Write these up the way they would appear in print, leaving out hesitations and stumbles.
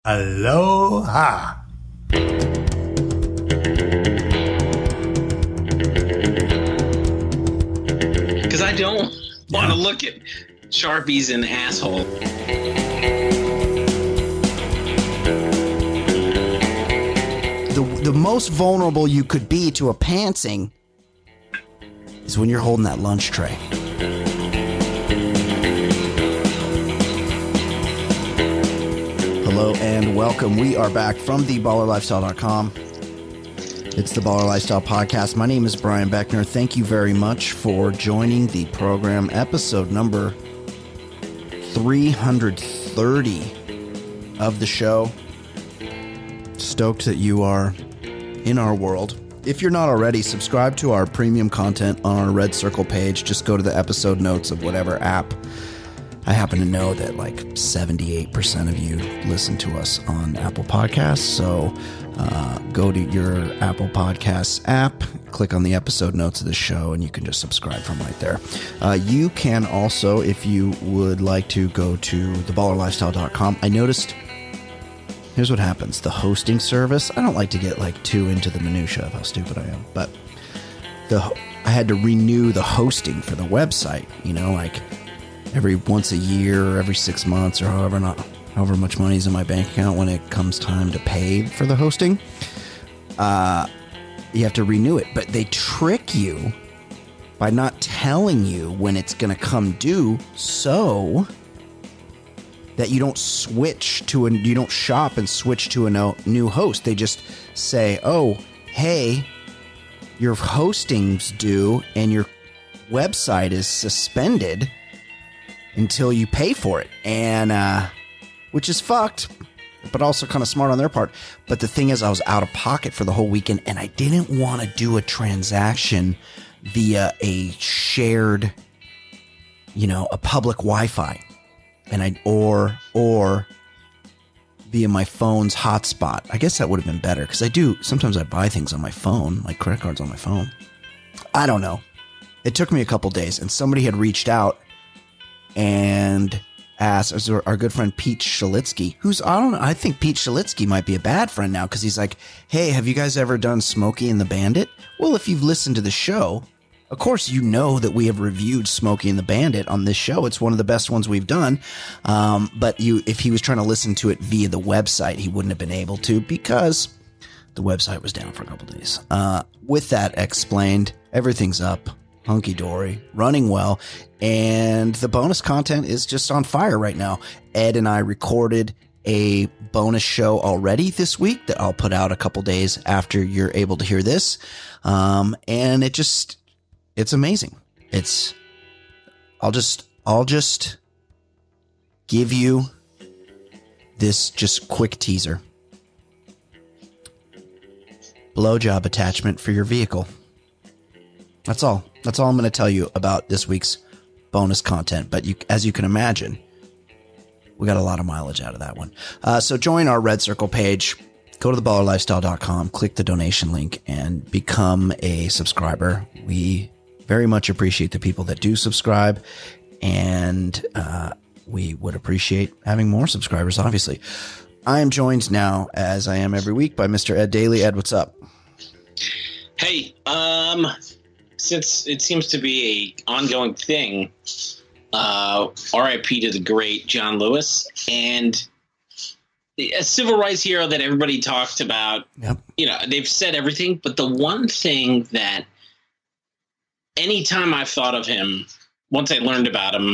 Aloha. Because I don't want to look at Sharpies and asshole. The most vulnerable you could be to a pantsing is when you're holding that lunch tray. Hello and welcome. We are back from theballerlifestyle.com. It's the Baller Lifestyle Podcast. My name is Brian Beckner. Thank you very much for joining the program. Episode number 330 of the show. Stoked that you are in our world. If you're not already, subscribe to our premium content on our Red Circle page. Just go to the episode notes of whatever app. I happen to know that like 78% of you listen to us on Apple Podcasts. So go to your Apple Podcasts app, click on the episode notes of the show, and you can just subscribe from right there. You can also, if you would like to, go to theballerlifestyle.com. I noticed... Here's what happens. The hosting service, I don't like to get like too into the minutia of how stupid I am, but I had to renew the hosting for the website, you know, like every once a year or every 6 months or however much money is in my bank account when it comes time to pay for the hosting. You have to renew it, but they trick you by not telling you when it's going to come due, so that you don't switch to you don't shop and switch to a new host. They just say, oh, hey, your hosting's due and your website is suspended until you pay for it. And, which is fucked, but also kind of smart on their part. But the thing is, I was out of pocket for the whole weekend and I didn't want to do a transaction via a shared, a public Wi-Fi. And or via my phone's hotspot. I guess that would have been better because sometimes I buy things on my phone, like credit cards on my phone. I don't know. It took me a couple days and somebody had reached out and asked, our good friend Pete Shalitsky, I think Pete Shalitsky might be a bad friend now because he's like, hey, have you guys ever done Smokey and the Bandit? Well, if you've listened to the show, of course, you know that we have reviewed Smokey and the Bandit on this show. It's one of the best ones we've done. But if he was trying to listen to it via the website, he wouldn't have been able to because the website was down for a couple days. With that explained, everything's up, hunky-dory, running well, and the bonus content is just on fire right now. Ed and I recorded a bonus show already this week that I'll put out a couple days after you're able to hear this. And it's amazing. I'll just give you this just quick teaser. Blowjob attachment for your vehicle. That's all. That's all I'm going to tell you about this week's bonus content. But as you can imagine, we got a lot of mileage out of that one. So join our Red Circle page. Go to theballerlifestyle.com, click the donation link, and become a subscriber. We very much appreciate the people that do subscribe, and we would appreciate having more subscribers, obviously. I am joined now, as I am every week, by Mr. Ed Daly. Ed, what's up? Hey, since it seems to be a ongoing thing, RIP to the great John Lewis, and a civil rights hero that everybody talked about. Yep. They've said everything, but the one thing that anytime I've thought of him, once I learned about him,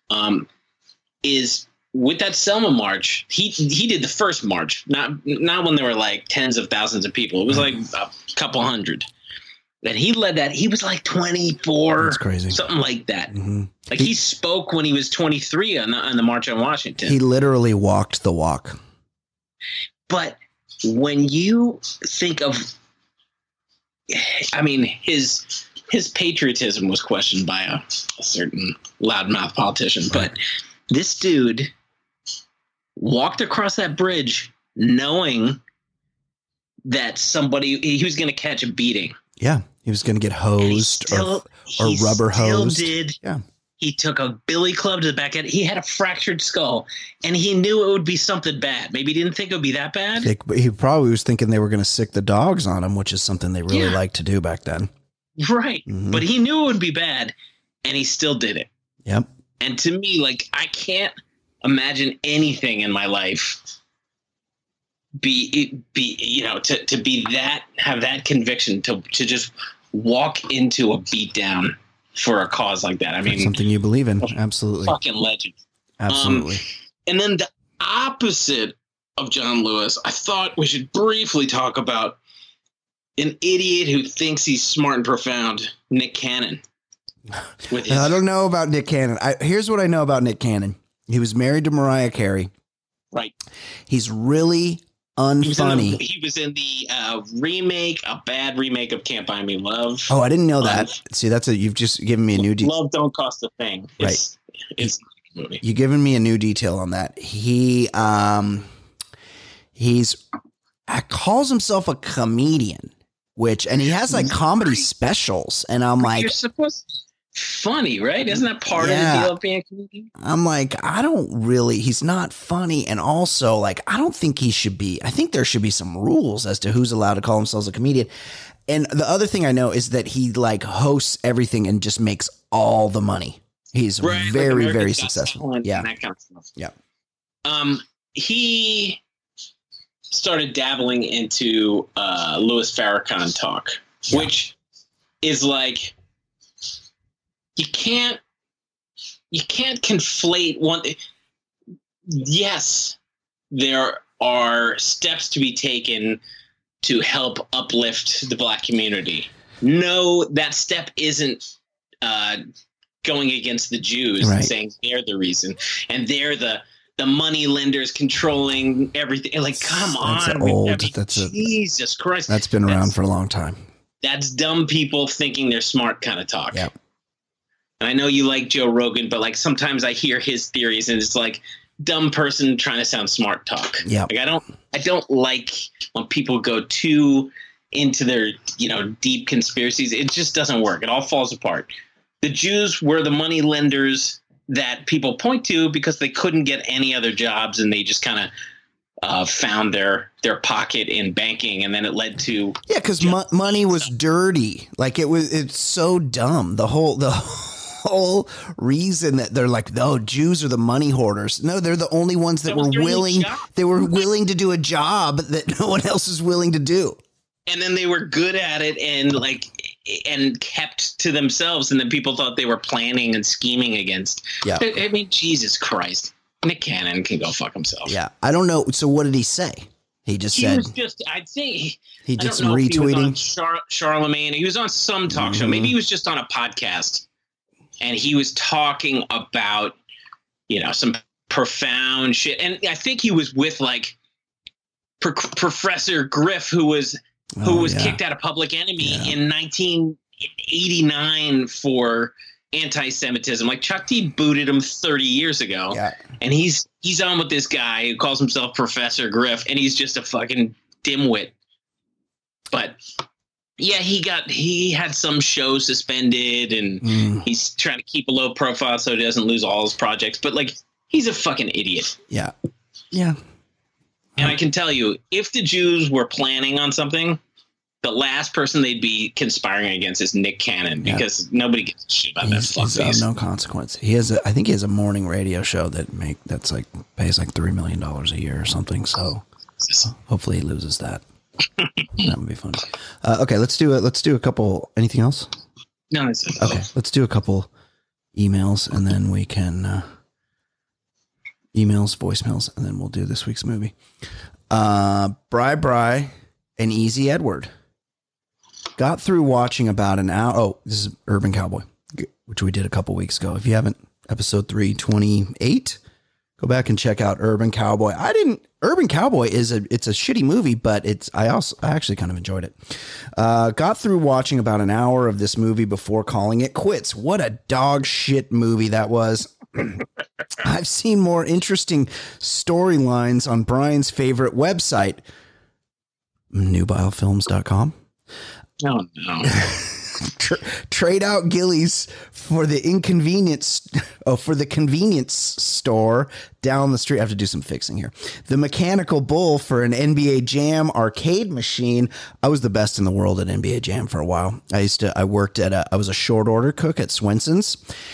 is with that Selma March. He did the first march, not when there were like tens of thousands of people. It was like a couple hundred. And he led that. He was like 24. That's crazy. Something like that. Mm-hmm. Like he spoke when he was 23 on the March on Washington. He literally walked the walk. But when you think of, his patriotism was questioned by a certain loudmouth politician, but this dude walked across that bridge knowing that he was going to catch a beating. Yeah, he was going to get hosed or rubber hosed. Did. Yeah. He took a billy club to the back end. He had a fractured skull, and he knew it would be something bad. Maybe he didn't think it would be that bad. He probably was thinking they were going to sick the dogs on him, which is something they really liked to do back then. Right. Mm-hmm. But he knew it would be bad, and he still did it. Yep. And to me, like, I can't imagine anything in my life be you know, to be that, have that conviction to just walk into a beatdown for a cause like that. I mean, something you believe in. Absolutely. Fucking legend. Absolutely. And then the opposite of John Lewis, I thought we should briefly talk about an idiot who thinks he's smart and profound, Nick Cannon. I don't know about Nick Cannon. Here's what I know about Nick Cannon. He was married to Mariah Carey. Right. He's really unfunny. He was in the a bad remake of Can't Buy Me Love. Oh, I didn't know that. See, you've just given me a new detail. Love Don't Cost a Thing. Right. It's a movie. You've given me a new detail on that. He's calls himself a comedian, and he has like comedy specials. And I'm like, you're supposed to funny, right? Isn't that part of the deal of being a comedian? I'm like, he's not funny. And also, like, I don't think he should be. I think there should be some rules as to who's allowed to call themselves a comedian. And the other thing I know is that he like hosts everything and just makes all the money. He's very, like very successful. Yeah. That kind of stuff. Yeah. He started dabbling into Louis Farrakhan talk, which is like, you can't conflate one. Yes, there are steps to be taken to help uplift the Black community. No, that step isn't going against the Jews and saying they're the reason and they're the money lenders controlling everything. Like, come on, Jesus Christ, that's been around for a long time. That's dumb people thinking they're smart kind of talk. Yeah. And I know you like Joe Rogan, but like sometimes I hear his theories and it's like dumb person trying to sound smart talk. Yeah. Like I don't like when people go too into their, deep conspiracies. It just doesn't work. It all falls apart. The Jews were the money lenders that people point to because they couldn't get any other jobs and they just kind of found their pocket in banking, and then it led to because money was dirty. Like it's so dumb. The whole reason that they're like, no, Jews are the money hoarders. No, they're the only ones that were willing. They were willing to do a job that no one else is willing to do. And then they were good at it and kept to themselves. And then people thought they were planning and scheming against. Yeah. I mean, Jesus Christ. Nick Cannon can go fuck himself. Yeah. I don't know. So what did he say? He just said, I'd say he did some retweeting. He was on Charlemagne. He was on some talk show. Maybe he was just on a podcast. And he was talking about, some profound shit. And I think he was with like Professor Griff, who was kicked out of Public Enemy in 1989 for anti-Semitism. Like Chuck D booted him 30 years ago. Yeah. And he's on with this guy who calls himself Professor Griff, and he's just a fucking dimwit. But yeah, he had some show suspended, and he's trying to keep a low profile so he doesn't lose all his projects. But like, he's a fucking idiot. Yeah. Yeah. And I can tell you, if the Jews were planning on something, the last person they'd be conspiring against is Nick Cannon, because nobody gives a shit about that fuckface. No consequence. I think he has a morning radio show that's like pays like $3 million a year or something. So hopefully he loses that. That would be fun. Okay, let's do a couple. Anything else? No, it's okay. Let's do a couple emails, and then we can voicemails, and then we'll do this week's movie. Bri, and Easy Edward got through watching about an hour. Oh, this is Urban Cowboy, which we did a couple weeks ago. If you haven't, episode 328. Go back and check out Urban Cowboy. Urban Cowboy it's a shitty movie, but I actually kind of enjoyed it. Got through watching about an hour of this movie before calling it quits. What a dog shit movie that was. I've seen more interesting storylines on Brian's favorite website, nubilefilms.com. Oh no. Trade out Gillies for the convenience store down the street. I have to do some fixing here. The Mechanical Bull for an NBA Jam arcade machine. I was the best in the world at NBA Jam for a while. I was a short order cook at Swenson's,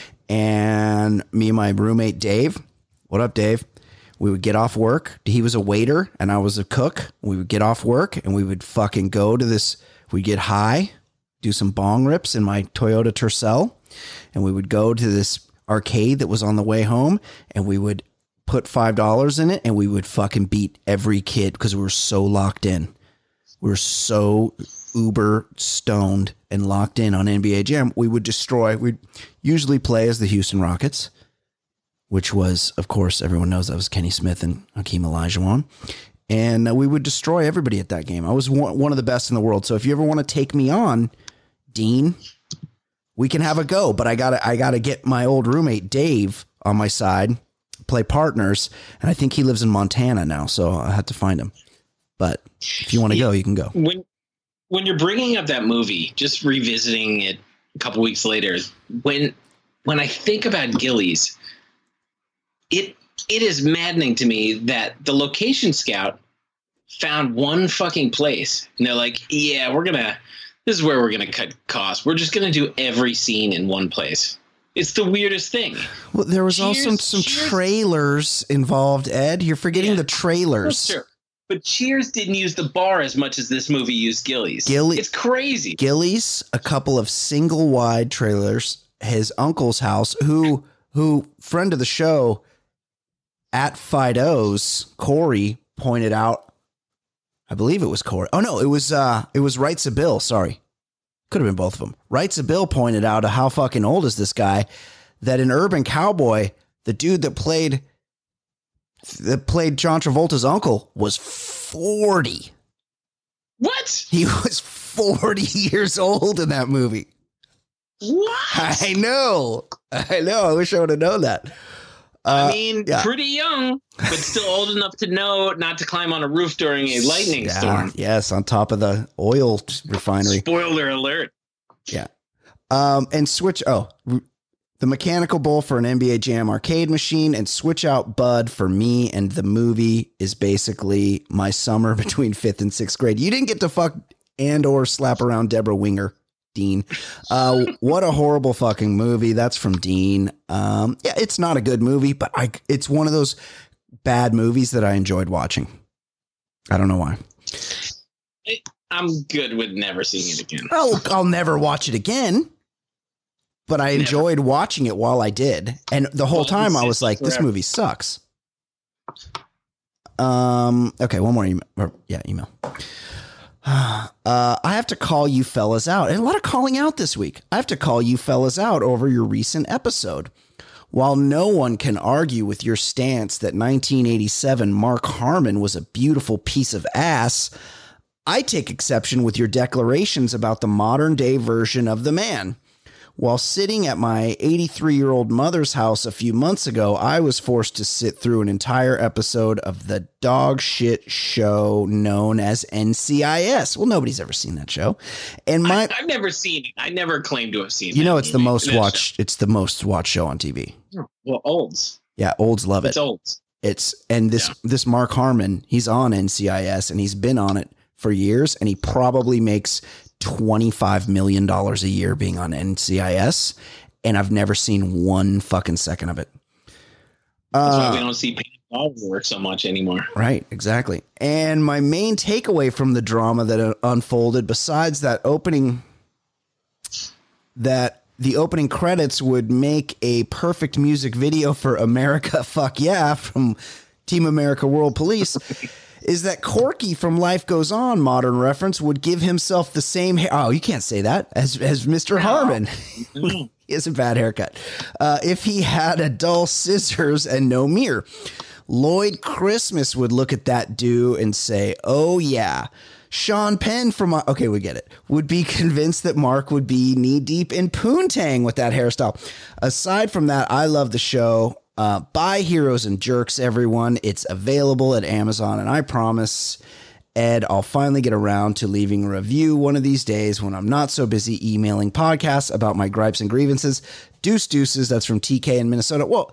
and me and my roommate Dave. What up, Dave? We would get off work. He was a waiter and I was a cook. We would get off work and we would fucking go to this. We'd get high, do some bong rips in my Toyota Tercel, and we would go to this arcade that was on the way home, and we would put $5 in it, and we would fucking beat every kid because we were so locked in. We were so uber stoned and locked in on NBA Jam. We'd usually play as the Houston Rockets, which was, of course, everyone knows that was Kenny Smith and Hakeem Olajuwon. And we would destroy everybody at that game. I was one of the best in the world. So if you ever want to take me on, Dean, we can have a go. But I gotta get my old roommate Dave on my side, play partners, and I think he lives in Montana now, so I have to find him. But if you want to go, you can go. When you're bringing up that movie, just revisiting it a couple weeks later, when I think about Gillies, it is maddening to me that the location scout found one fucking place, and they're like, yeah, this is where we're gonna cut costs. We're just gonna do every scene in one place. It's the weirdest thing. Well, there was also some trailers involved, Ed. You're forgetting the trailers. Sure. But Cheers didn't use the bar as much as this movie used Gillies. It's crazy. Gillies, a couple of single wide trailers, his uncle's house, who friend of the show at Fido's, Corey pointed out, I believe it was Corey. Oh no, it was Rights of Bill. Sorry. Could have been both of them. Rights of Bill pointed out how fucking old is this guy, that in Urban Cowboy, the dude that played John Travolta's uncle was 40. What? He was 40 years old in that movie. What? I know. I wish I would have known that. Pretty young, but still old enough to know not to climb on a roof during a lightning storm. Yes, on top of the oil refinery. Spoiler alert. Yeah. And switch. The Mechanical Bull for an NBA Jam arcade machine, and switch out Bud for me and the movie is basically my summer between 5th and 6th grade. You didn't get to fuck and or slap around Deborah Winger, Dean. What a horrible fucking movie. That's from Dean. Yeah, it's not a good movie, but it's one of those bad movies that I enjoyed watching. I don't know why. I'm good with never seeing it again. I'll never watch it again. But I enjoyed watching it while I did. And the whole time I was like, this movie sucks. Okay, one more email. Email. I have to call you fellas out. And a lot of calling out this week. I have to call you fellas out over your recent episode. While no one can argue with your stance that 1987 Mark Harmon was a beautiful piece of ass, I take exception with your declarations about the modern day version of the man. While sitting at my 83-year-old mother's house a few months ago, I was forced to sit through an entire episode of the dog shit show known as NCIS. Well, nobody's ever seen that show. And I've never seen it. I never claimed to have seen it. You know, it's the most watched. It's the most watched show on TV. Well, olds. Yeah, olds love it. It's olds. This Mark Harmon, he's on NCIS and he's been on it for years, and he probably makes $25 million a year being on NCIS, and I've never seen one fucking second of it. That's why we don't see Pam work so much anymore. Right, exactly. And my main takeaway from the drama that unfolded, besides that the opening credits would make a perfect music video for America Fuck Yeah from Team America World Police, is that Corky from Life Goes On, modern reference, would give himself the same hair. Oh, you can't say that as Mr. Harmon. He has a bad haircut. If he had a dull scissors and no mirror. Lloyd Christmas would look at that dude and say, oh yeah. Sean Penn from, okay, we get it, would be convinced that Mark would be knee deep in poontang with that hairstyle. Aside from that, I love the show. Buy Heroes and Jerks, everyone. It's available at Amazon, and I promise Ed, I'll finally get around to leaving a review one of these days when I'm not so busy emailing podcasts about my gripes and grievances. Deuces. That's from TK in Minnesota. Well,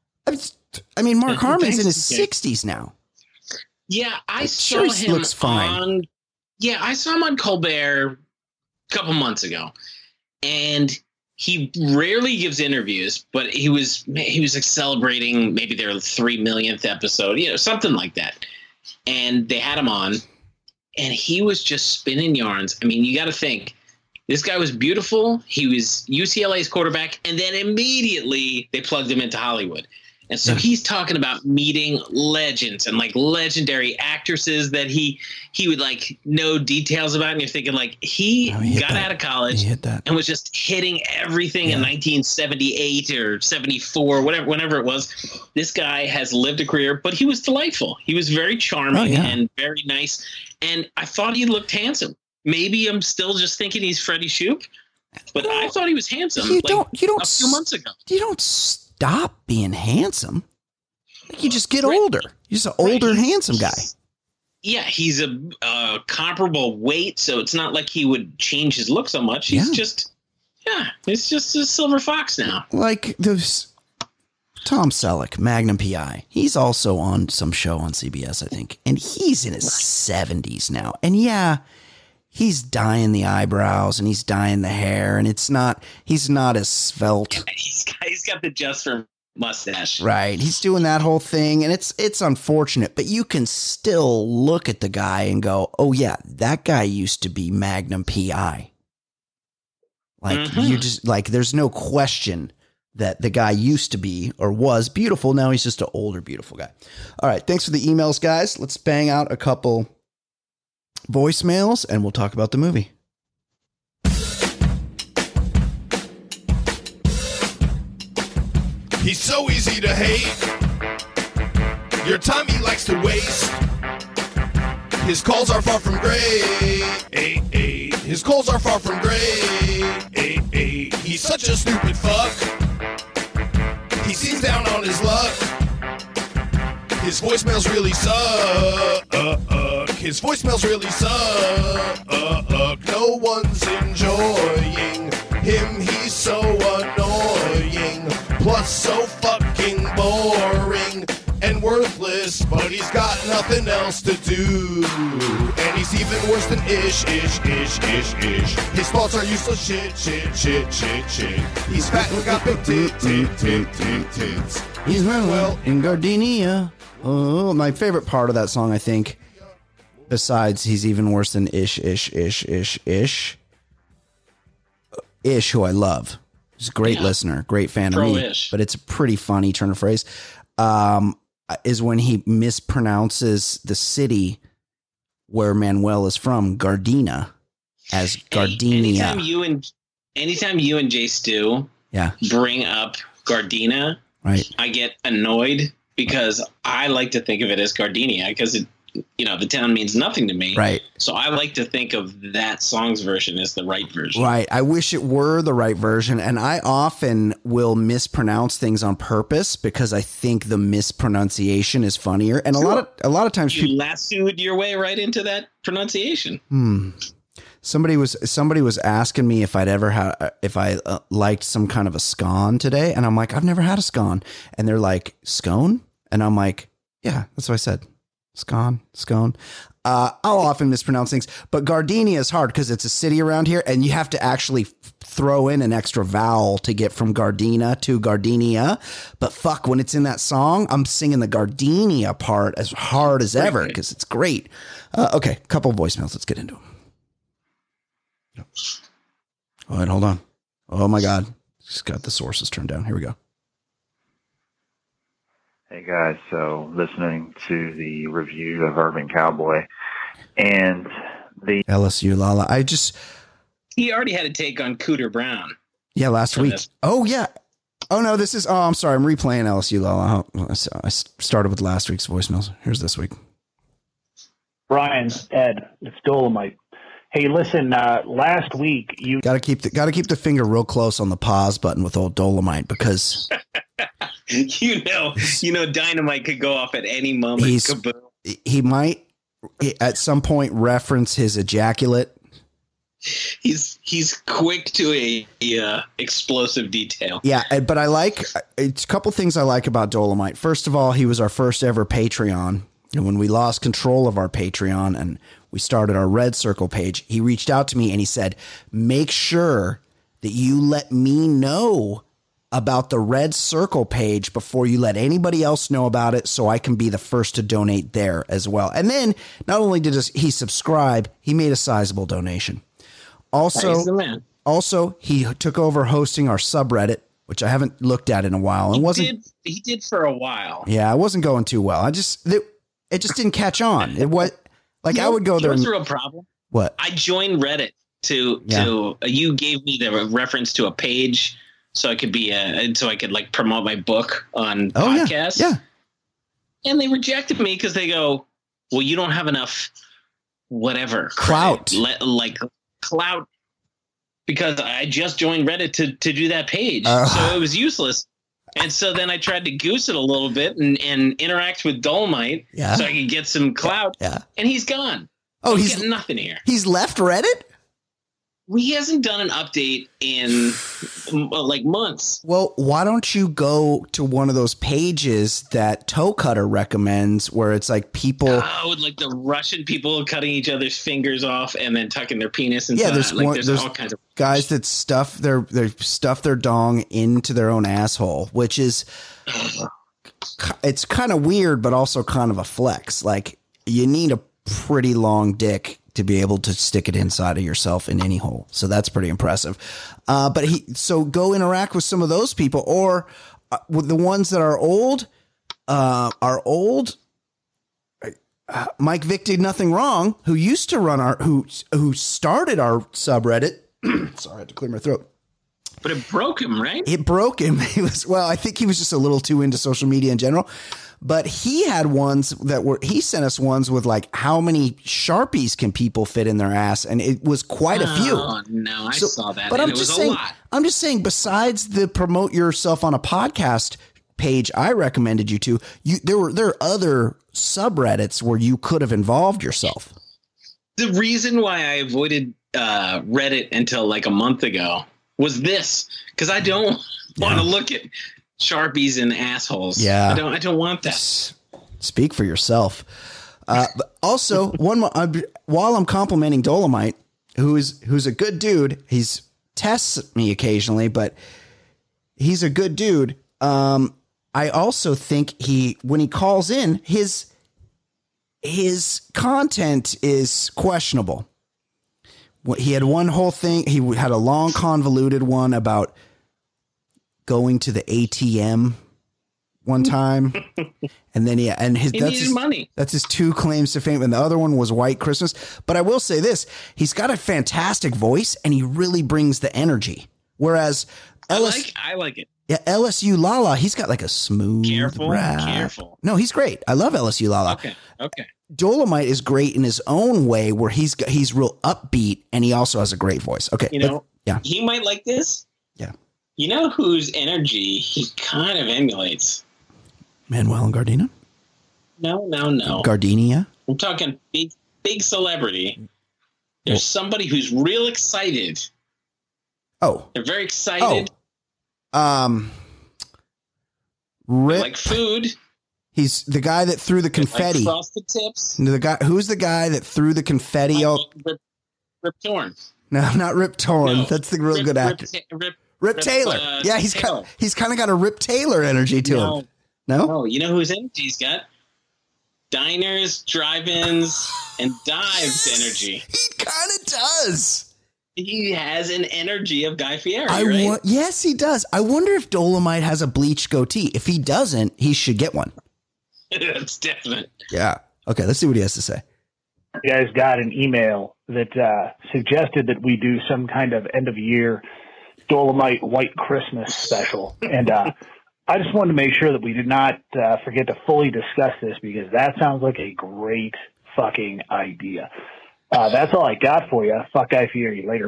I mean, Mark Harmon's in his 60s now. Yeah, I saw him looks fine. I saw him on Colbert a couple months ago, and he rarely gives interviews, but he was like celebrating maybe their 3 millionth episode, something like that. And they had him on, and he was just spinning yarns. I mean, you got to think, this guy was beautiful. He was UCLA's quarterback, and then immediately they plugged him into Hollywood. And so he's talking about meeting legends and like legendary actresses that he would like know details about. And you're thinking like he got out of college and was just hitting everything in 1978 or 74, whenever it was. This guy has lived a career, but he was delightful. He was very charming and very nice. And I thought he looked handsome. Maybe I'm still just thinking he's Freddie Shoop, but I thought he was handsome. You don't a few months ago. You don't stop being handsome. You just get older. You're just an older, handsome guy. Yeah, he's a comparable weight, so it's not like he would change his look so much. He's just a silver fox now. Like those Tom Selleck, Magnum PI. He's also on some show on CBS, I think, and he's in his 70s now. And he's dyeing the eyebrows and he's dyeing the hair, and he's not as svelte. He's got the Just for mustache. Right. He's doing that whole thing, and it's unfortunate, but you can still look at the guy and go, oh yeah, that guy used to be Magnum PI. Like you just like, there's no question that the guy used to be or was beautiful. Now he's just an older, beautiful guy. All right. Thanks for the emails, guys. Let's bang out a couple voicemails and we'll talk about the movie. He's so easy to hate. Your time he likes to waste. His calls are far from great. His calls are far from great. He's such a stupid fuck. He seems down on his luck. His voicemails really suck. His voicemails really suck. No one's enjoying him. He's so annoying. Plus so fucking boring and worthless. But he's got nothing else to do. And he's even worse than ish. His thoughts are useless shit. He's fat and got big tits. He's well in Gardenia. Oh, my favorite part of that song, I think, besides he's even worse than ish, who I love. He's a great listener, great fan of me, but it's a pretty funny turn of phrase, is when he mispronounces the city where Manuel is from, Gardena, as Gardenia. Anytime you and Jay Stu bring up Gardena, right, I get annoyed because I like to think of it as Gardenia because the town means nothing to me. Right. So I like to think of that song's version as the right version. Right. I wish it were the right version. And I often will mispronounce things on purpose because I think the mispronunciation is funnier. And a lot of times you lassoed your way right into that pronunciation. Somebody was asking me if I liked some kind of a scone today. And I'm like, I've never had a scone. And they're like, scone? And I'm like, yeah, that's what I said. Scone. I'll often mispronounce things, but Gardenia is hard because it's a city around here and you have to actually throw in an extra vowel to get from Gardena to Gardenia. But fuck, when it's in that song, I'm singing the Gardenia part as hard as ever because it's great. Okay, couple of voicemails. Let's get into them. All right, hold on. Oh my God. Just got the sources turned down. Here we go. Hey guys, so listening to the review of Urban Cowboy and the LSU Lala. He already had a take on Cooter Brown. Yeah, last week. Oh yeah. Oh no, I'm sorry. I'm replaying LSU Lala. I started with last week's voicemails. Here's this week. Brian, Ed, it's Dolomite. Hey, listen, last week you gotta keep the finger real close on the pause button with old Dolomite because you know, Dynamite could go off at any moment. He might at some point reference his ejaculate. He's quick to a explosive detail. Yeah, but it's a couple things I like about Dolomite. First of all, he was our first ever Patreon. And when we lost control of our Patreon and we started our Red Circle page, he reached out to me and he said, make sure that you let me know about the Red Circle page before you let anybody else know about it, so I can be the first to donate there as well. And then not only did he subscribe, he made a sizable donation. Also, he took over hosting our subreddit, which I haven't looked at in a while. And he did for a while. Yeah, it wasn't going too well. It just didn't catch on. I would go there. What's the real problem? What? I joined Reddit to you gave me the reference to a page so I could like promote my book on podcasts. Yeah. And they rejected me because they go, well, you don't have enough whatever clout. Clout, because I just joined Reddit to do that page. So it was useless. And so then I tried to goose it a little bit and interact with Dolomite so I could get some clout. Yeah. And he's gone. Oh, he's getting nothing here. He's left Reddit? He hasn't done an update in like months. Well, why don't you go to one of those pages that Toe Cutter recommends where it's like people... with like the Russian people cutting each other's fingers off and then tucking their penis inside. Yeah, there's all kinds of guys that stuff their dong into their own asshole, which is... it's kind of weird, but also kind of a flex. Like, you need a pretty long dick to be able to stick it inside of yourself in any hole. So that's pretty impressive. So go interact with some of those people, or with the ones that are old. Mike Vick did nothing wrong, who used to run who started our subreddit. Sorry, I had to clear my throat. But it broke him, right? It broke him. I think he was just a little too into social media in general. But he had ones he sent us ones with like, how many Sharpies can people fit in their ass? And it was quite a few. Oh, no, I saw that. But it was a lot. I'm just saying, besides the promote yourself on a podcast page I recommended you to, there are other subreddits where you could have involved yourself. The reason why I avoided Reddit until like a month ago was this, because I don't want to look at Sharpies and assholes. Yeah, I don't want that. Speak for yourself. But also, one more, while I'm complimenting Dolomite, who's a good dude, he's tests me occasionally, but he's a good dude. I also think when he calls in, his content is questionable. He had one whole thing. He had a long, convoluted one about going to the ATM one time, and then he needed money. That's his two claims to fame, and the other one was White Christmas. But I will say this: he's got a fantastic voice, and he really brings the energy. Whereas I like it. Yeah, LSU Lala, he's got like a smooth rap. Careful. No, he's great. I love LSU Lala. Okay. Dolomite is great in his own way, where he's real upbeat, and he also has a great voice. Okay, he might like this. Yeah. You know whose energy he kind of emulates? Manuel and Gardena? No. Gardenia? I'm talking big celebrity. There's somebody who's real excited. Oh. They're very excited. Rip. Like food. He's the guy that threw the confetti. Like frosted tips. Who's the guy that threw the confetti? Rip Torn. No, not Rip Torn. No. That's the real good actor. Rip Taylor. Yeah, he's kind of got a Rip Taylor energy to him. No, you know whose energy he's got? Diners, drive-ins, and dives energy. He kind of does. He has an energy of Guy Fieri, right? Yes, he does. I wonder if Dolomite has a bleached goatee. If he doesn't, he should get one. That's definite. Yeah. Okay, let's see what he has to say. You guys got an email that suggested that we do some kind of end-of-year Dolomite White Christmas special. And I just wanted to make sure that we did not forget to fully discuss this, because that sounds like a great fucking idea. That's all I got for you. Fuck Guy Fieri. Later.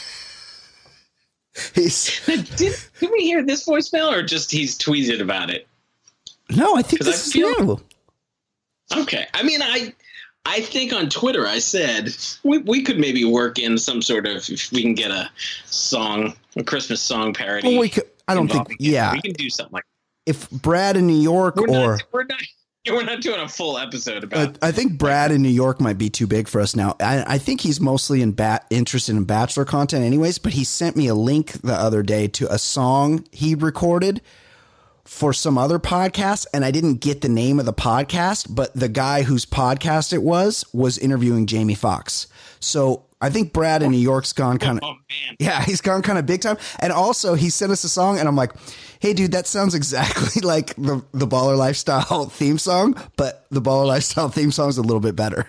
Did we hear this voicemail, or just he's tweeted about it? No, I think this is new. Okay. I mean, I think on Twitter I said we could maybe work in some sort of, if we can get a Christmas song parody. Well, we could. I don't think. Yeah, we can do something like. If Brad in New York We're not doing a full episode about. I think Brad in New York might be too big for us now. I think he's mostly interested in Bachelor content, anyways. But he sent me a link the other day to a song he recorded for some other podcast, and I didn't get the name of the podcast, but the guy whose podcast it was interviewing Jamie Foxx. So I think Brad in New York's gone kind of, he's gone kind of big time. And also he sent us a song and I'm like, hey dude, that sounds exactly like the Baller Lifestyle theme song, but the Baller Lifestyle theme song is a little bit better.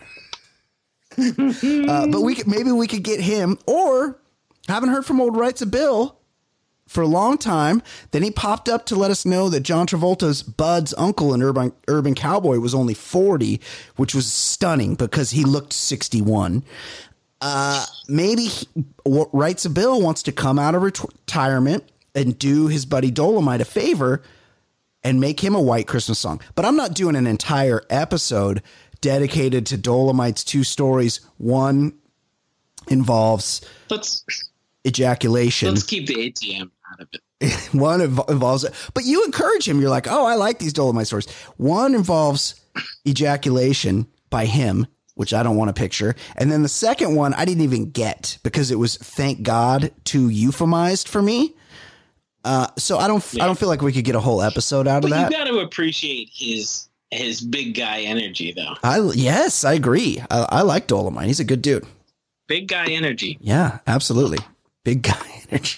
But maybe we could get him, or haven't heard from old Rights of Bill for a long time. Then he popped up to let us know that John Travolta's Bud's uncle in Urban Cowboy was only 40, which was stunning because he looked 61. Maybe Rights of Bill wants to come out of retirement and do his buddy Dolomite a favor and make him a White Christmas song. But I'm not doing an entire episode dedicated to Dolomite's two stories. One involves ejaculation. Let's keep the ATM out of it. One involves it, but you encourage him. You're like, oh, I like these Dolomite stories. One involves ejaculation by him, which I don't want to picture. And then the second one, I didn't even get because it was, thank God, too euphemized for me. So I don't feel like we could get a whole episode out of that. You got to appreciate his big guy energy, though. Yes, I agree. I like Dolomite. He's a good dude. Big guy energy. Yeah, absolutely. Big guy energy.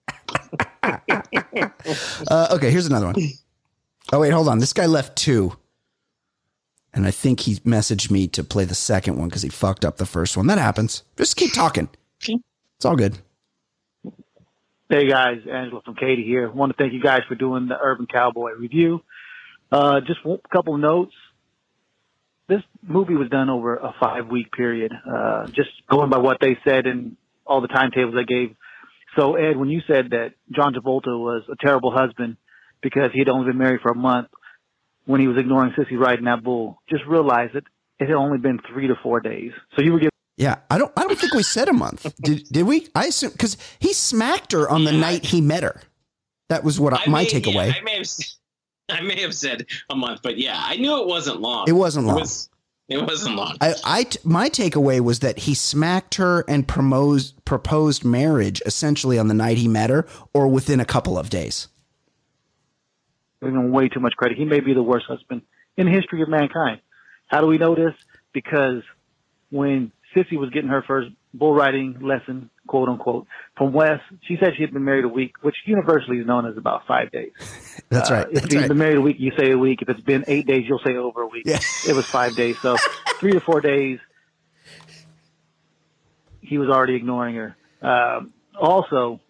Okay, here's another one. Oh, wait, hold on. This guy left 2. And I think he messaged me to play the second one because he fucked up the first one. That happens. Just keep talking. Okay. It's all good. Hey guys, Angela from Katy here. I want to thank you guys for doing the Urban Cowboy review. Just a couple of notes. This movie was done over a 5-week period. Just going by what they said and all the timetables they gave. So Ed, when you said that John Travolta was a terrible husband because he'd only been married for a month when he was ignoring Sissy riding that bull, just realize it had only been 3 to 4 days. So you were giving. Yeah, I don't think we said a month. Did we? I assume because he smacked her on the night he met her. That was what my takeaway. Yeah, I may have said a month, but yeah, I knew it wasn't long. It wasn't long. It wasn't long. My takeaway was that he smacked her and proposed marriage essentially on the night he met her, or within a couple of days. Giving him way too much credit. He may be the worst husband in the history of mankind. How do we know this? Because when Sissy was getting her first bull riding lesson, quote unquote, from Wes, she said she had been married a week, which universally is known as about 5 days. That's right. If you've been married a week, you say a week. If it's been 8 days, you'll say over a week. Yeah. It was 5 days. So 3 to 4 days, he was already ignoring her. Also,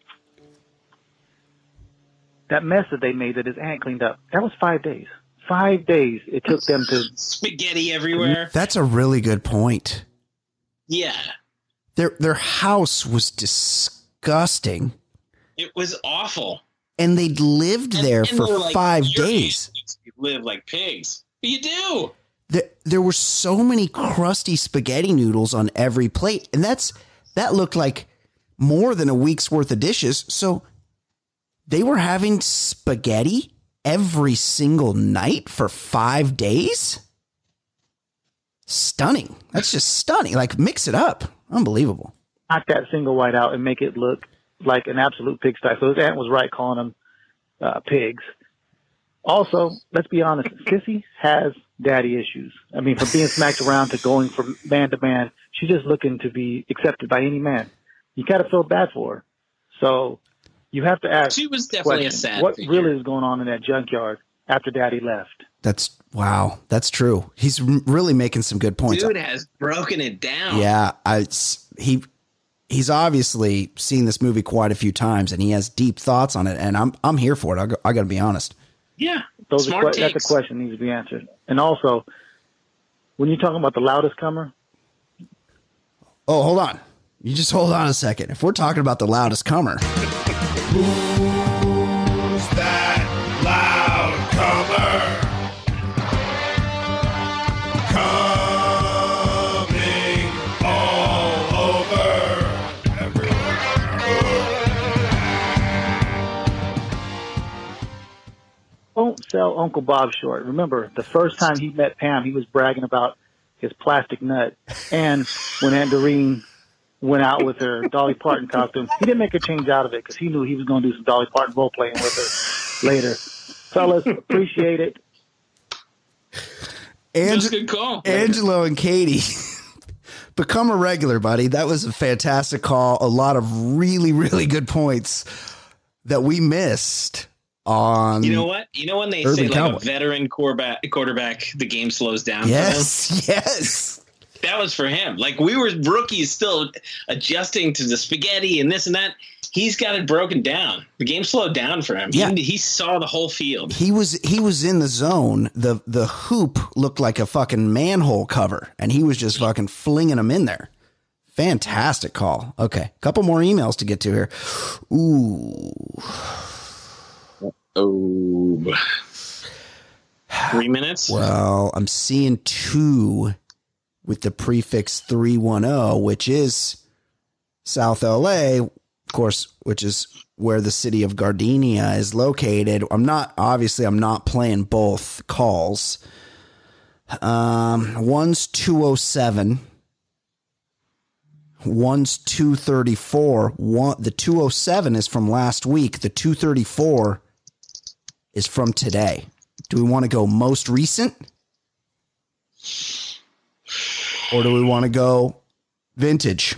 that mess that they made that his aunt cleaned up, that was 5 days. 5 days it took them to. Spaghetti everywhere. That's a really good point. Yeah. Their house was disgusting. It was awful. And they'd lived there for like, 5 days. You live like pigs. But you do. There were so many crusty spaghetti noodles on every plate. And that looked like more than a week's worth of dishes. So they were having spaghetti every single night for 5 days? Stunning. That's just stunning. Like, mix it up. Unbelievable. Knock that single white out and make it look like an absolute pigsty. So his aunt was right calling them pigs. Also, let's be honest, Sissy has daddy issues. I mean, from being smacked around to going from man to man, she's just looking to be accepted by any man. You gotta feel bad for her. So you have to ask. She was definitely a sad what figure. really is going on in that junkyard after daddy left? Wow. That's true. He's really making some good points. Dude has broken it down. Yeah. He's obviously seen this movie quite a few times and he has deep thoughts on it. And I'm here for it. I got to be honest. Yeah. That's a question that needs to be answered. And also, when you're talking about the loudest comer. Oh, hold on. You just hold on a second. If we're talking about the loudest comer. Who's that loud comer? sell Uncle Bob short. Remember, the first time he met Pam, he was bragging about his plastic nut. And when Aunt Doreen went out with her Dolly Parton costume, he didn't make a change out of it because he knew he was going to do some Dolly Parton role playing with her later. Fellas, appreciate it. That's a good call. Angelo and Katie, become a regular, buddy. That was a fantastic call. A lot of really, really good points that we missed on. You know what? You know when they Urban say like Cowboy. a veteran quarterback, the game slows down. Yes, yes. That was for him. Like we were rookies still adjusting to the spaghetti and this and that. He's got it broken down. The game slowed down for him. Yeah. He saw the whole field. He was in the zone. The hoop looked like a fucking manhole cover, and he was just fucking flinging them in there. Fantastic call. Okay, couple more emails to get to here. Ooh. Oh. 3 minutes? Well, I'm seeing 2 with the prefix 310, which is South LA, of course, which is where the city of Gardenia is located. I'm not playing both calls. One's 207. One's 234. The 207 is from last week. The 234 is from today. Do we want to go most recent? Or do we want to go vintage?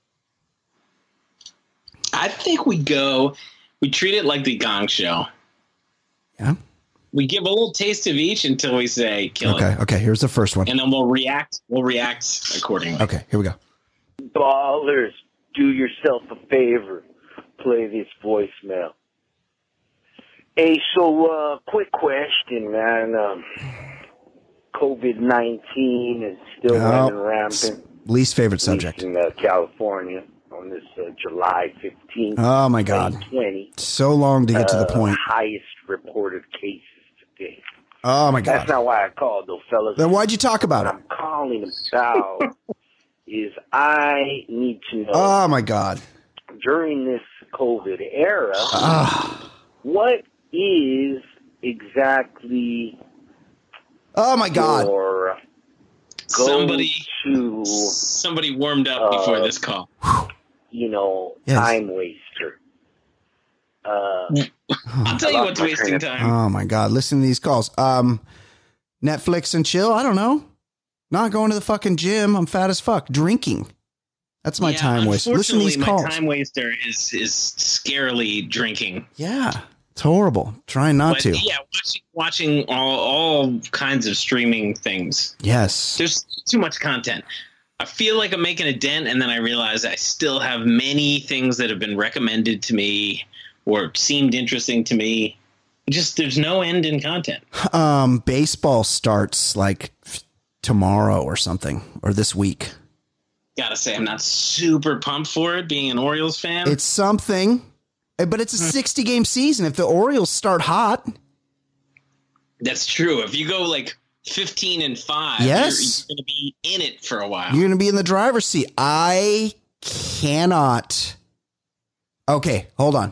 I think we treat it like the Gong Show. Yeah. We give a little taste of each until we say kill it. Okay, here's the first one. And then we'll react accordingly. Okay, here we go. Ballers, do yourself a favor. Play this voicemail. Hey, so, quick question, man. COVID-19 is still running rampant. Least favorite subject. In California on this July 15th. Oh, my God. 2020. So long to get to the point. Highest reported cases today. Oh, my God. That's not why I called, though, fellas. Then why'd you talk about it? What I'm calling about is I need to know. Oh, my God. During this COVID era, what is exactly oh my God your Somebody go-to, warmed up before this call. Time waster? I'll tell you what's wasting time. Oh my God. Listen to these calls. Netflix and chill. I don't know. Not going to the fucking gym. I'm fat as fuck. Drinking. That's my time waster. Listen to these calls. My time waster is scarily drinking. Yeah. It's horrible. Trying not to. Yeah, watching all kinds of streaming things. Yes. There's too much content. I feel like I'm making a dent, and then I realize I still have many things that have been recommended to me or seemed interesting to me. Just there's no end in content. Baseball starts like tomorrow or something, or this week. Gotta say, I'm not super pumped for it, being an Orioles fan. It's something. But it's a 60-game season. If the Orioles start hot. That's true. If you go like 15-5, yes, you're going to be in it for a while. You're going to be in the driver's seat. I cannot. Okay, hold on.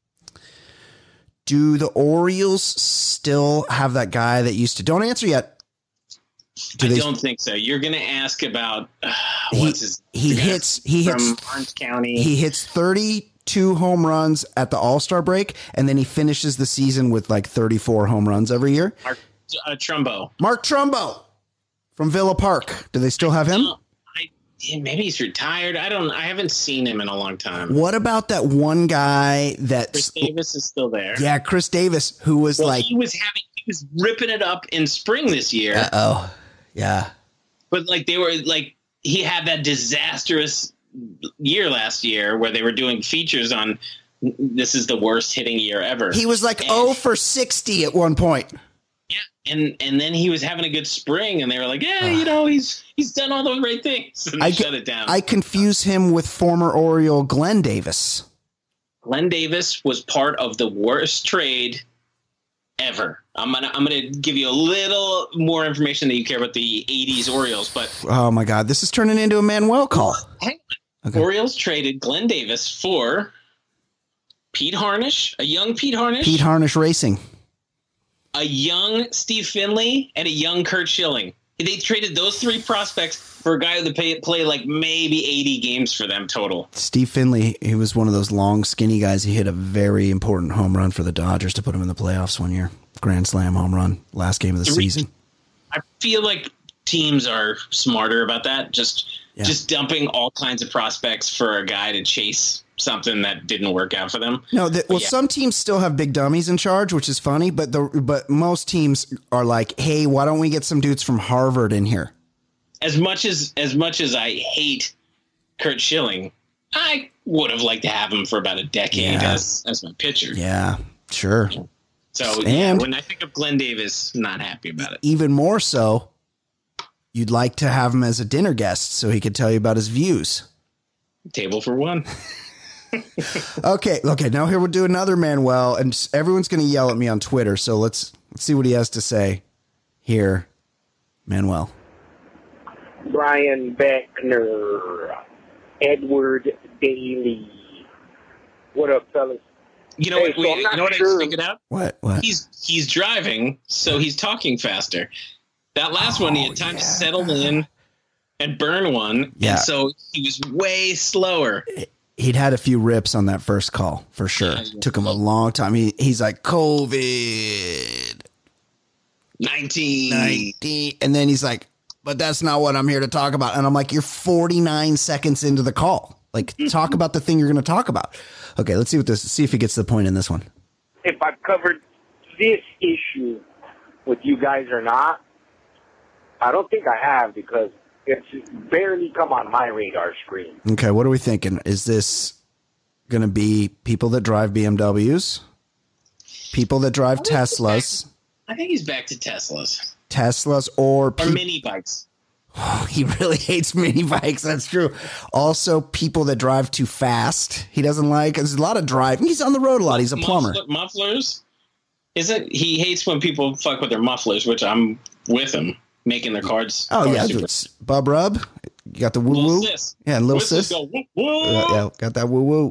Do the Orioles still have that guy that used to? Don't answer yet. I don't think so. You're going to ask about he hits from Orange County. He hits 32 home runs at the All-Star break, and then he finishes the season with like 34 home runs every year. Mark Trumbo from Villa Park. Do they still have him? Maybe he's retired. I haven't seen him in a long time. What about that one guy that Chris Davis is still there? Yeah, Chris Davis, who was he was ripping it up in spring this year. Yeah. But he had that disastrous year last year where they were doing features on this is the worst hitting year ever. He was like 0 for 60 at one point. Yeah, and then he was having a good spring, and they were like, he's done all the right things. And they shut it down. I confuse him with former Oriole Glenn Davis. Glenn Davis was part of the worst trade ever. I'm gonna give you a little more information that you care about the 80s Orioles, but oh my God, this is turning into a Manuel call. Okay. Orioles traded Glenn Davis for Pete Harnish, a young Pete Harnish. Pete Harnish Racing. a young Steve Finley, and a young Kurt Schilling. They traded those 3 prospects for a guy that play like maybe 80 games for them total. Steve Finley, he was one of those long, skinny guys. He hit a very important home run for the Dodgers to put him in the playoffs one year. Grand slam home run, last game of the season. I feel like teams are smarter about that. Just dumping all kinds of prospects for a guy to chase something that didn't work out for them. No, some teams still have big dummies in charge, which is funny, but most teams are like, hey, why don't we get some dudes from Harvard in here? As much as I hate Kurt Schilling, I would have liked to have him for about a decade as my pitcher. Yeah, sure. So when I think of Glenn Davis, not happy about it. Even more so, you'd like to have him as a dinner guest so he could tell you about his views. Table for one. Okay. Now here we'll do another Manuel, and everyone's going to yell at me on Twitter. So let's see what he has to say here. Manuel. Brian Beckner, Edward Daly. What up, fellas? You know what? You know what I just figured out? What? He's driving, so he's talking faster. That last one, he had time to settle in and burn one, and so he was way slower. He'd had a few rips on that first call, for sure. Took him a long time. He's like, COVID. 19. And then he's like, but that's not what I'm here to talk about. And I'm like, you're 49 seconds into the call. Like, talk about the thing you're going to talk about. Okay, let's see if he gets to the point in this one. If I've covered this issue with you guys or not, I don't think I have, because it's barely come on my radar screen. Okay, what are we thinking? Is this going to be people that drive BMWs? People that drive Teslas? I think he's back to Teslas. Teslas or mini bikes. Oh, he really hates mini bikes. That's true. Also, people that drive too fast. He doesn't like. There's a lot of driving. He's on the road a lot. He's a plumber. Mufflers? He hates when people fuck with their mufflers, which I'm with him. Making their cards. Oh, yeah. Bub Rub. You got the woo woo. Yeah, little sis. Go, woo, woo. Yeah, got that woo woo.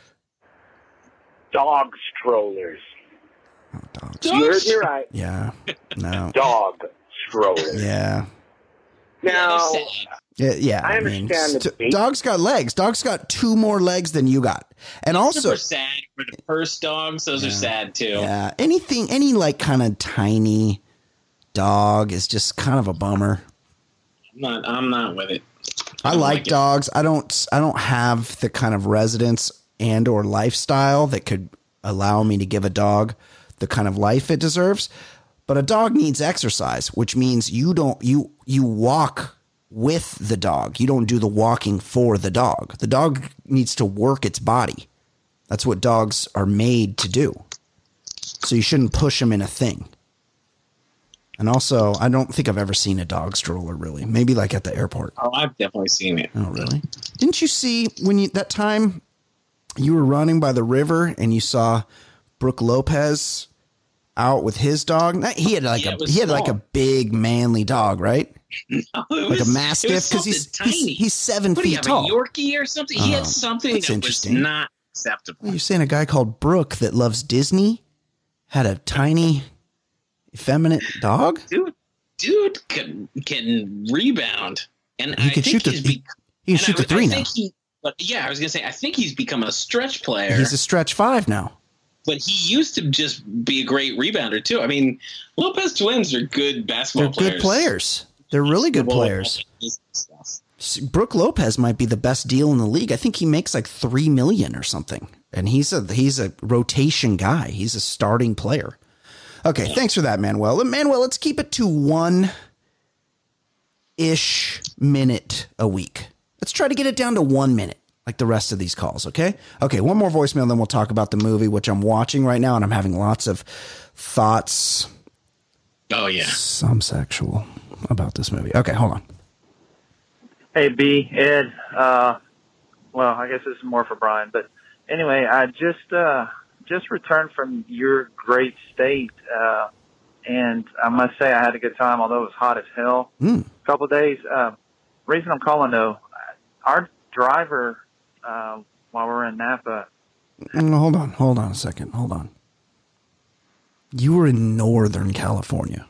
Dog strollers. Oh, dogs. You heard me right. Yeah. No. Dog strollers. Yeah. Now, yeah. I understand the dogs got legs. Dogs got 2 more legs than you got. And also, sad for the first dogs. Those are sad too. Yeah. Any like kind of tiny dog is just kind of a bummer. I'm not with it. I like dogs. I don't have the kind of residence and or lifestyle that could allow me to give a dog the kind of life it deserves. But a dog needs exercise, which means you walk with the dog. You don't do the walking for the dog. The dog needs to work its body. That's what dogs are made to do. So you shouldn't push them in a thing. And also, I don't think I've ever seen a dog stroller, really. Maybe like at the airport. Oh, I've definitely seen it. Oh, really? Didn't you see that time you were running by the river and you saw Brooke Lopez out with his dog? He had like a big manly dog, right? No, like a mastiff, because he's 7 feet tall. A Yorkie or something? He had something that was not acceptable. You're saying a guy called Brooke that loves Disney had a tiny, effeminate dog? Dude can rebound, and he can shoot he can shoot the 3 now. I was gonna say I think he's become a stretch player. He's a stretch 5 now. But he used to just be a great rebounder too. I mean, Lopez twins are good basketball players. They're good players. They're really good players. Brooke Lopez might be the best deal in the league. I think he makes like $3 million or something, and he's a rotation guy. He's a starting player. Okay, thanks for that, Manuel. Manuel, let's keep it to 1-ish minute a week. Let's try to get it down to 1 minute, like the rest of these calls, okay? Okay, one more voicemail, then we'll talk about the movie, which I'm watching right now, and I'm having lots of thoughts. Oh, yeah. Some sexual about this movie. Okay, hold on. Hey, B, Ed. Well, I guess this is more for Brian, but anyway, I just returned from your great state, and I must say I had a good time, although it was hot as hell. A couple of days. Reason I'm calling, though, our driver, while we're in Napa. Hold on a second. Hold on. You were in Northern California.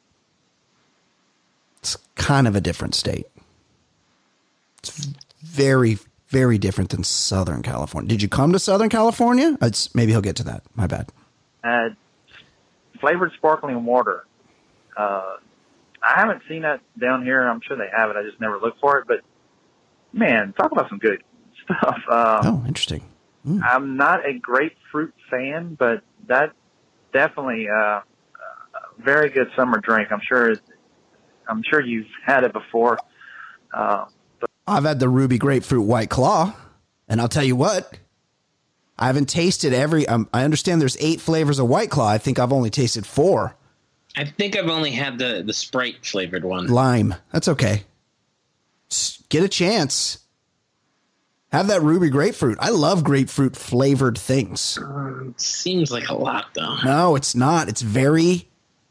It's kind of a different state. It's very, very different than Southern California. Did you come to Southern California? Maybe he'll get to that. My bad. Flavored sparkling water. I haven't seen that down here. I'm sure they have it. I just never look for it. But, man, talk about some good stuff. Interesting. I'm not a grapefruit fan, but that definitely a very good summer drink. I'm sure you've had it before. I've had the Ruby Grapefruit White Claw, and I'll tell you what, I haven't tasted every. I understand there's 8 flavors of White Claw. I think I've only tasted 4. I think I've only had the Sprite flavored one. Lime. That's okay. Just get a chance. Have that Ruby Grapefruit. I love grapefruit flavored things. Seems like a lot, though. No, it's not. It's very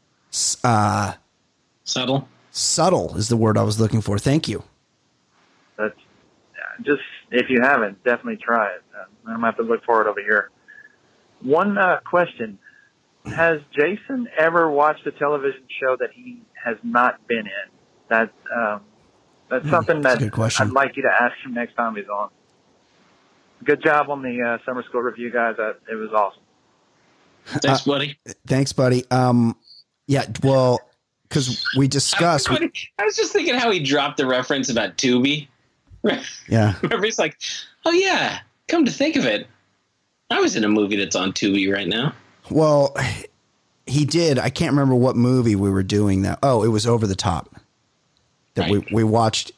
subtle. Subtle is the word I was looking for. Thank you. That's just, if you haven't, definitely try it. I'm going to have to look for it over here. One question. Has Jason ever watched a television show that he has not been in? That's something that I'd like you to ask him next time he's on. Good job on the summer school review, guys. It was awesome. Thanks, buddy. Thanks, buddy. Yeah, well, because we discussed. I was just thinking how he dropped the reference about Tubi. Yeah. Remember, he's like, oh, yeah, come to think of it, I was in a movie that's on Tubi right now. Well, he did. I can't remember what movie we were doing that. Oh, it was Over the Top that we watched.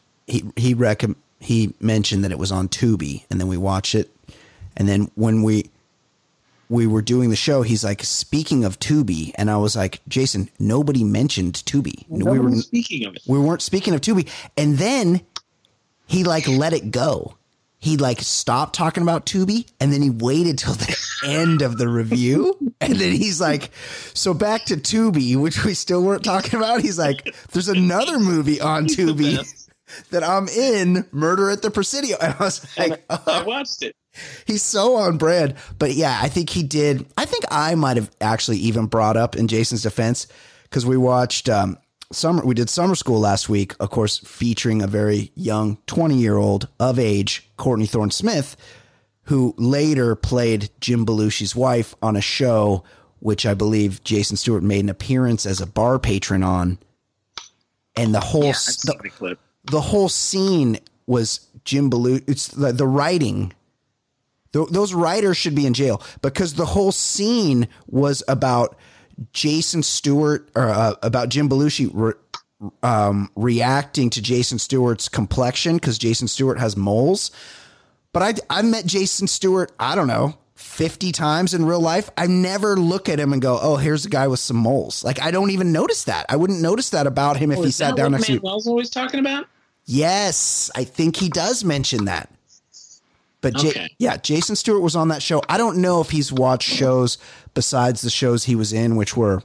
He mentioned that it was on Tubi, and then we watched it. And then when we were doing the show, he's like, speaking of Tubi. And I was like, Jason, nobody mentioned Tubi. We were speaking of it. We weren't speaking of Tubi. And then he like let it go. He like stopped talking about Tubi, and then he waited till the end of the review. And then he's like, so back to Tubi, which we still weren't talking about. He's like, there's another movie on Tubi that I'm in, Murder at the Presidio. And I was like, I watched it. He's so on brand. But yeah, I think he did. I think I might have actually even brought up in Jason's defense, because we watched we did Summer School last week, of course, featuring a very young 20-year-old of age, Courtney Thorne Smith, who later played Jim Belushi's wife on a show, which I believe Jason Stewart made an appearance as a bar patron on. And the whole the whole scene was Jim Belushi. It's the writing. Those writers should be in jail, because the whole scene was about Jason Stewart, or about Jim Belushi reacting to Jason Stewart's complexion, because Jason Stewart has moles. But I met Jason Stewart, I don't know, 50 times in real life. I never look at him and go, oh, here's a guy with some moles. Like, I don't even notice that. I wouldn't notice that about him if he sat down next to you. Manuel's always talking about? Yes, I think he does mention that. But Jason Stewart was on that show. I don't know if he's watched shows besides the shows he was in, which were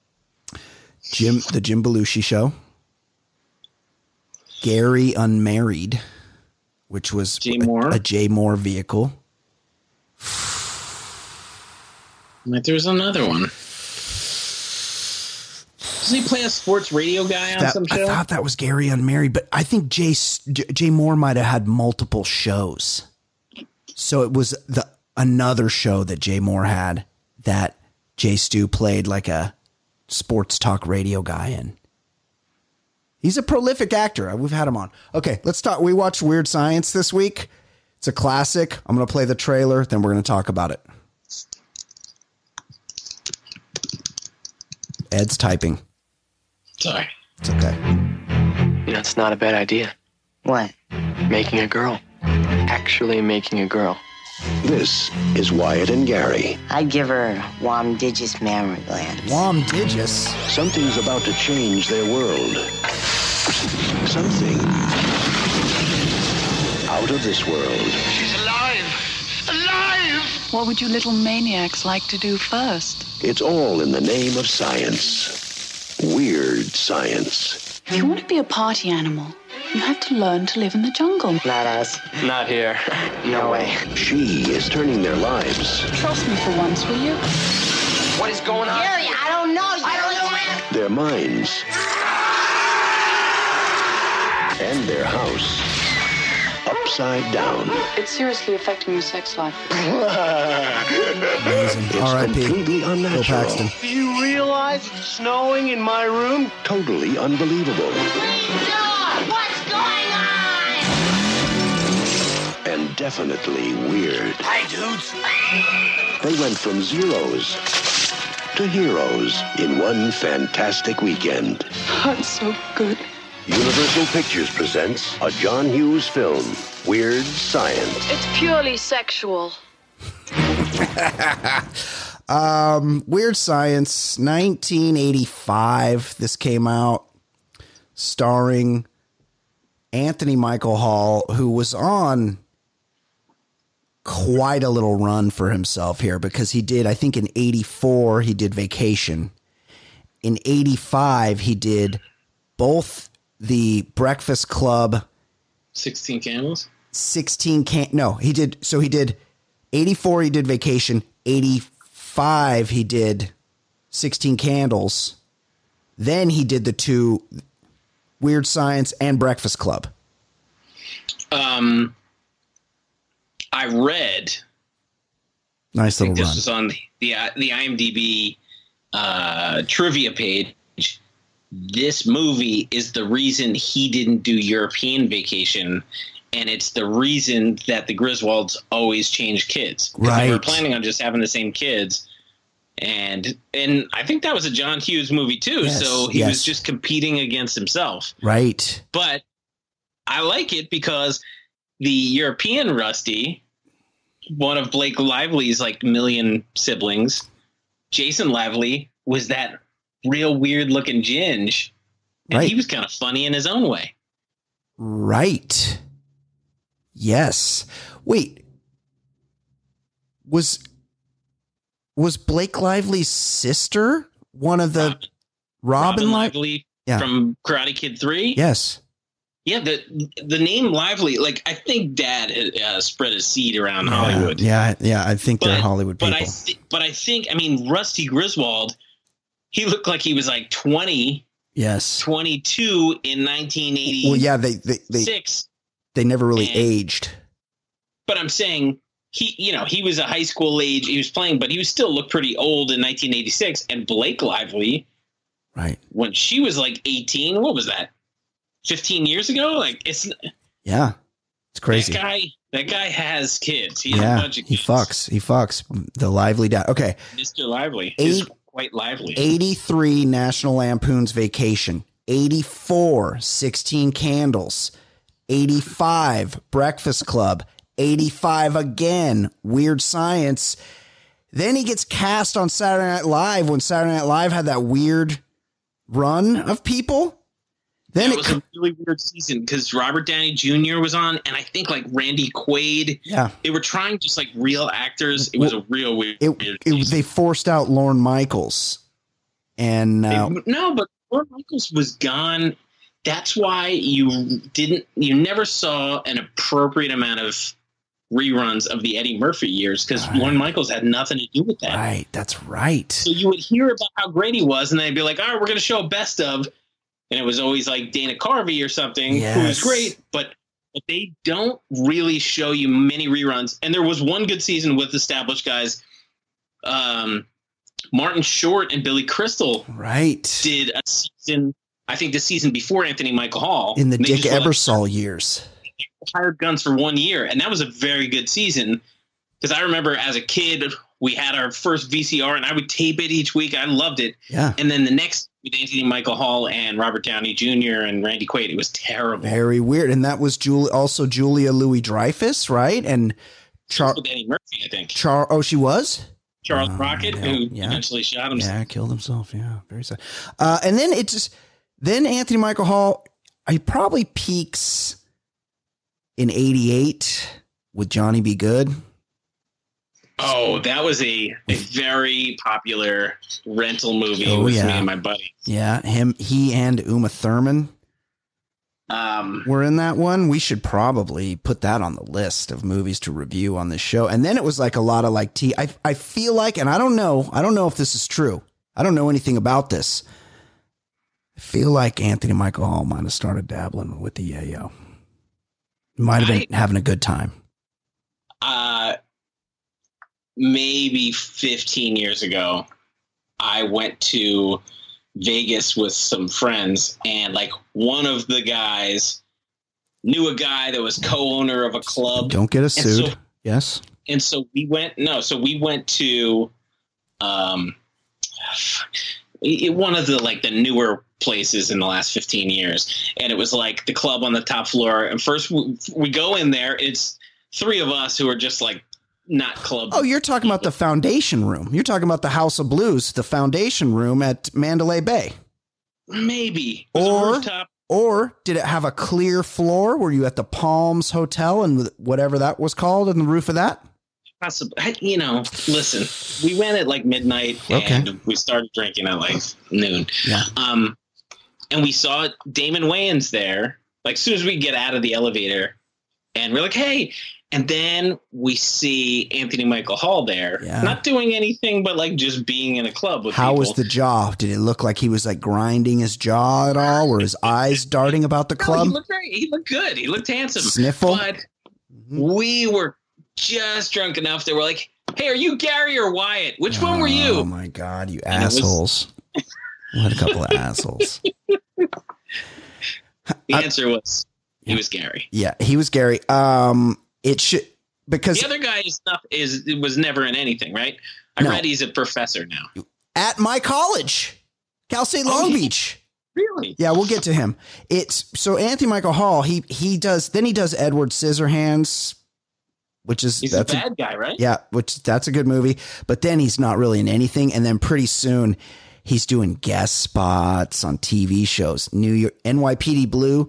the Jim Belushi Show, Gary Unmarried, which was a Jay Moore vehicle. There's another one. Does he play a sports radio guy on some show? I thought that was Gary Unmarried, but I think Jay Moore might have had multiple shows. So it was another show that Jay Moore had that Jay Stu played like a sports talk radio guy in. He's a prolific actor. We've had him on. Okay, let's talk. We watched Weird Science this week. It's a classic. I'm going to play the trailer, then we're going to talk about it. Ed's typing. Sorry. It's okay. You know, it's not a bad idea. What? Making a girl. Actually making a girl. This is Wyatt and Gary. I'd give her Wamdigus mammary glands. Wamdigus? Something's about to change their world. Something out of this world. She's alive! Alive! What would you little maniacs like to do first? It's all in the name of science. Weird science. If you want to be a party animal, you have to learn to live in the jungle. Not us. Not here. No way. She is turning their lives. Trust me for once, will you? What is going on? Gary, I their minds, and their house upside down. It's seriously affecting your sex life. Amazing. It's R.I.P. completely Bill unnatural. Paxton. Do you realize it's snowing in my room? Totally unbelievable. What's going on? And definitely weird. Hi, dudes. They went from zeros to heroes in one fantastic weekend. That's so good. Universal Pictures presents a John Hughes film, Weird Science. It's purely sexual. Weird Science, 1985. This came out, starring Anthony Michael Hall, who was on quite a little run for himself here because he did, I think in 84, he did Vacation. In 85, he did both the Breakfast Club. 16 Candles? He did 84, he did Vacation. 85, he did 16 Candles. Then he did the two, Weird Science and Breakfast Club. I read. Nice little this run. was on the IMDb trivia page. This movie is the reason he didn't do European Vacation, and it's the reason that the Griswolds always change kids. Right. They were planning on just having the same kids. And I think that was a John Hughes movie too. Yes, so he was just competing against himself. Right. But I like it because the European Rusty, one of Blake Lively's like million siblings, Jason Lively, was that real weird looking ginge. And he was kind of funny in his own way. Right. Yes. Wait. Was Blake Lively's sister one of the Robin Lively from Karate Kid 3? Yes. Yeah, the name Lively, like I think Dad spread his seed around Hollywood. Yeah, I think they're Hollywood people. But I think, Rusty Griswold, he looked like he was like 20. Yes. 22 in 1986. Well, yeah, they never really aged. But I'm saying he was a high school age. He was playing, but he still looked pretty old in 1986. And Blake Lively, right, when she was like 18, what was that? 15 years ago? Like it's crazy. That guy has kids. He has a bunch of kids. He fucks the Lively dad. Okay, Mr. Lively is quite lively. 83 National Lampoon's Vacation. 84 16 Candles. 85 Breakfast Club. 85 again Weird Science. Then he gets cast on Saturday Night Live when Saturday Night Live had that weird run of people. Then it was a really weird season because Robert Downey Jr. was on, and I think like Randy Quaid. Yeah, they were trying just like real actors. It was a real weird. They forced out Lorne Michaels, and but Lorne Michaels was gone. That's why you never saw an appropriate amount of reruns of the Eddie Murphy years because Lorne Michaels had nothing to do with that. Right, that's right. So you would hear about how great he was, and they'd be like, "All right, we're going to show a best of." And it was always like Dana Carvey or something, who was great, but they don't really show you many reruns. And there was one good season with established guys. Martin Short and Billy Crystal did a season, I think the season before Anthony Michael Hall. In the Dick Ebersol years. They hired guns for 1 year, and that was a very good season. Because I remember as a kid, we had our first VCR, and I would tape it each week. I loved it. Yeah. And then the next with Anthony Michael Hall and Robert Downey Jr. and Randy Quaid, it was terrible. Very weird. And that was Julia Louis-Dreyfus, right? And with Eddie Murphy, I think. She was? Charles Crockett, who eventually shot himself. Yeah, killed himself. Yeah, very sad. And then then Anthony Michael Hall, he probably peaks in 88 with Johnny Be Good. Oh, that was a very popular rental movie with me and my buddy. Yeah, he and Uma Thurman were in that one. We should probably put that on the list of movies to review on this show. And then it was like a lot of like I feel like, and I don't know if this is true. I don't know anything about this, I feel like Anthony Michael Hall might have started dabbling with the yayo. Might have been having a good time. Maybe 15 years ago, I went to Vegas with some friends, and like one of the guys knew a guy that was co-owner of a club. Don't get us sued. Yes. And so we went to one of the newer places in the last 15 years. And it was like the club on the top floor. And first we go in there. It's three of us who are just like not club. Oh, you're talking about the Foundation Room. You're talking about the House of Blues, the Foundation Room at Mandalay Bay. Maybe. Or did it have a clear floor? Were you at the Palms Hotel and whatever that was called on the roof of that? Possibly. Listen, we went at like midnight and we started drinking at like noon. Yeah. And we saw Damon Wayans there, like as soon as we get out of the elevator, and we're like, hey. And then we see Anthony Michael Hall there, not doing anything but like just being in a club with people. How was the jaw? Did it look like he was like grinding his jaw at all? Were his eyes darting about the club? He looked good. He looked handsome. Sniffle? But we were just drunk enough that we're like, hey, are you Gary or Wyatt? Which one were you? Oh my God, you assholes. What a couple of assholes. The answer was he was Gary. Yeah, he was Gary. It should, because the other guy was never in anything, right? I read he's a professor now at my college, Cal State Long Beach. Really? Yeah, we'll get to him. It's so Anthony Michael Hall. He does Edward Scissorhands, which is he's a bad guy, right? Yeah, that's a good movie. But then he's not really in anything, and then pretty soon he's doing guest spots on TV shows. New York NYPD Blue.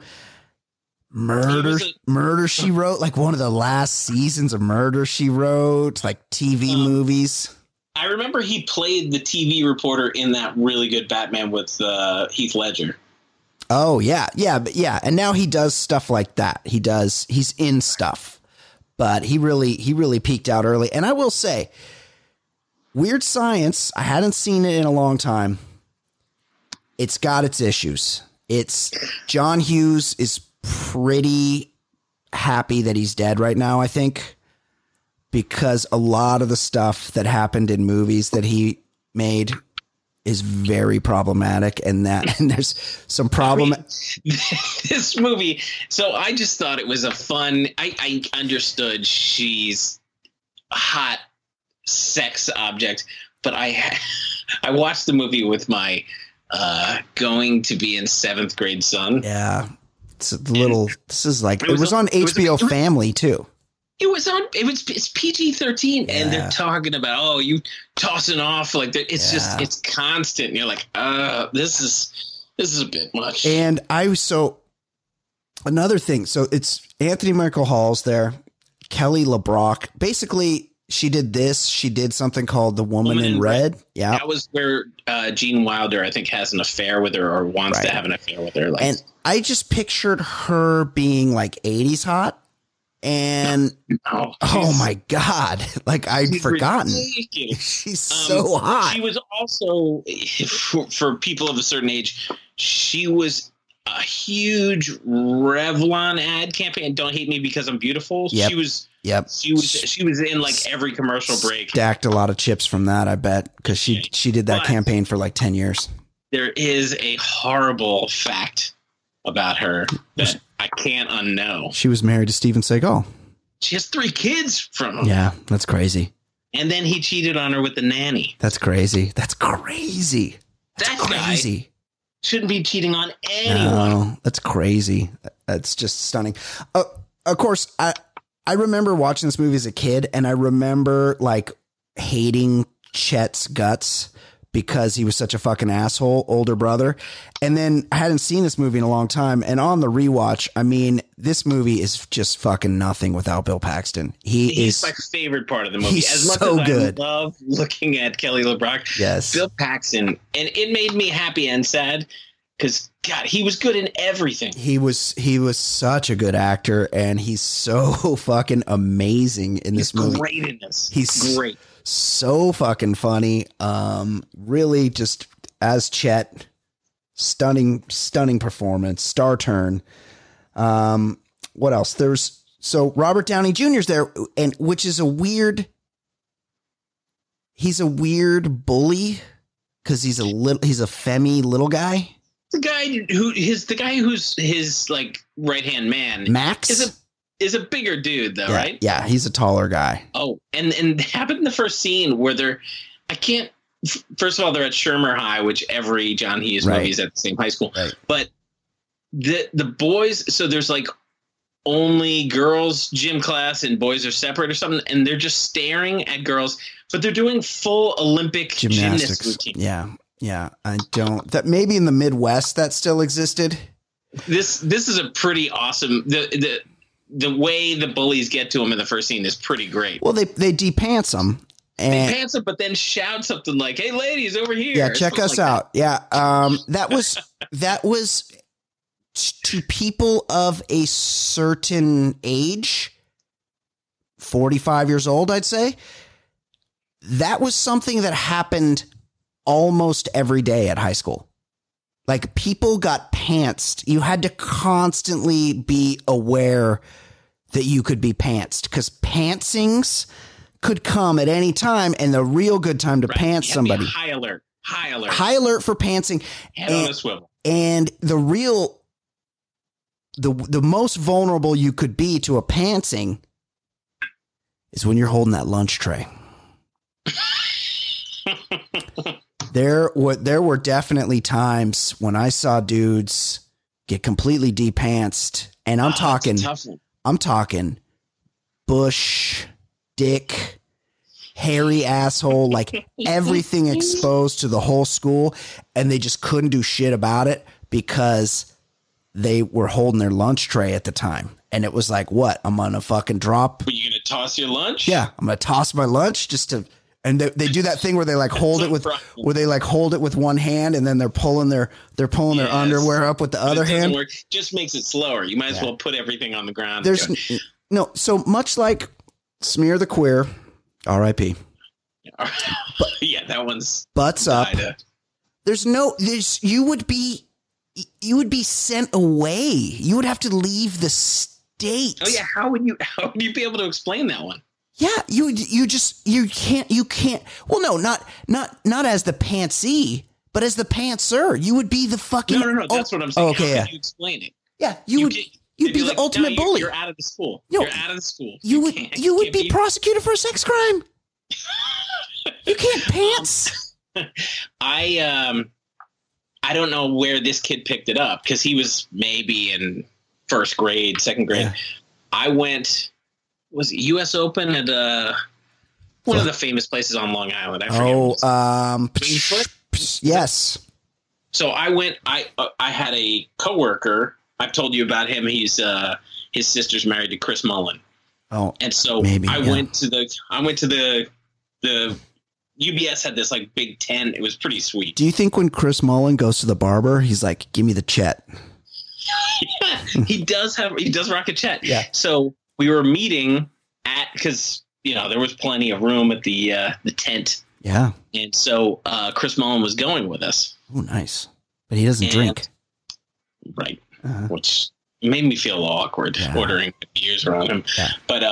Murder She Wrote, like one of the last seasons of Murder She Wrote, like TV movies. I remember he played the TV reporter in that really good Batman with Heath Ledger. Oh yeah. And now he does stuff like that. He's in stuff, but he really peaked out early. And I will say, Weird Science, I hadn't seen it in a long time. It's got its issues. John Hughes is pretty happy that he's dead right now, I think, because a lot of the stuff that happened in movies that he made is very problematic, and there's some problem. This movie. So I just thought it was a fun. I understood she's a hot sex object, but I watched the movie with my going to be in 7th grade son. Yeah. It's a little. This is like it was on HBO Family too. It's PG-13, and they're talking about you tossing off like it's constant. And you're like, this is a bit much. And another thing. So it's Anthony Michael Hall's there, Kelly LeBrock. Basically, she did something called The Woman in Red. Yeah, that was where Gene Wilder, I think, has an affair with her or wants to have an affair with her. And I just pictured her being like 80s hot. And oh my God, like I'd forgotten. She's so hot. She was also, for people of a certain age, she was a huge Revlon ad campaign. Don't hate me because I'm beautiful. Yep. She was in like every commercial break. Stacked a lot of chips from that, I bet, because she did that campaign for like 10 years. There is a horrible fact about her that I can't unknow. She was married to Steven Seagal. She has 3 kids from him. Yeah, that's crazy. And then he cheated on her with the nanny. That's crazy. That guy shouldn't be cheating on anyone. No, that's crazy. That's just stunning. Of course, I remember watching this movie as a kid, and I remember like hating Chet's guts because he was such a fucking asshole, older brother. And then I hadn't seen this movie in a long time. And on the rewatch, I mean, this movie is just fucking nothing without Bill Paxton. He's my favorite part of the movie. He's as much so as good. I love looking at Kelly LeBrock, yes, Bill Paxton, and it made me happy and sad because God, he was good in everything. He was such a good actor, and he's so fucking amazing in this movie. Great in this. He's great. So fucking funny. Really just as Chet, Stunning performance, star turn. What else? So Robert Downey Jr.'s there, and which is he's a weird bully because he's a femmy little guy. The guy who's his like right hand man, Max, is a bigger dude though, yeah, right? Yeah, he's a taller guy. Oh, and it happened in the first scene where first of all, they're at Shermer High, which every John Hughes movie is at the same high school. Right. But the boys, so there's like only girls gym class and boys are separate or something, and they're just staring at girls, but they're doing full Olympic gymnast routine. Yeah. That maybe in the Midwest that still existed. This is a pretty awesome. The way the bullies get to him in the first scene is pretty great. Well, they de-pants him. They pants him, but then shout something like, "Hey, ladies, over here!" Yeah, check us out. Yeah, that was to people of a certain age, 45 years old, I'd say. That was something that happened almost every day at high school. Like, people got pantsed. You had to constantly be aware that you could be pantsed, because pantsings could come at any time, and the real good time to pants somebody. High alert for pantsing. Head on a swivel. And the most vulnerable you could be to a pantsing is when you're holding that lunch tray. There were definitely times when I saw dudes get completely de-pantsed, and I'm talking bush, dick, hairy asshole, like everything exposed to the whole school, and they just couldn't do shit about it because they were holding their lunch tray at the time. And it was like, what? I'm gonna fucking drop. Were you gonna toss your lunch? Yeah, I'm gonna toss my lunch just to. And they do that thing where they like hold it with one hand, and then they're pulling their underwear up with the other hand. Work. Just makes it slower. You might as well put everything on the ground. So much like Smear the Queer, R.I.P. Yeah, that one's butts up. You would be sent away. You would have to leave the state. Oh yeah, how would you be able to explain that one? Yeah, you can't. Well, no, not as the pantsy, but as the pantser. You would be the fucking. No. That's what I'm saying. Okay, how could you explain it? Yeah, you'd be the like, ultimate bully. You're out of the school. No, you're out of the school. You would be prosecuted for a sex crime. You can't pants. I don't know where this kid picked it up, because he was maybe in first grade, second grade. Yeah. I went. Was it U.S. Open at one of the famous places on Long Island? I forget. Yes. So I went. I had a coworker. I've told you about him. He's his sister's married to Chris Mullin. Oh, and so I went to the UBS had this like big tent. It was pretty sweet. Do you think when Chris Mullin goes to the barber, he's like, "Give me the Chet"? Yeah, he does rock a Chet. Yeah. So we were meeting because there was plenty of room at the tent. Yeah. And so Chris Mullin was going with us. Oh, nice. But he doesn't drink. Right. Which made me feel a little awkward ordering beers around him. Yeah.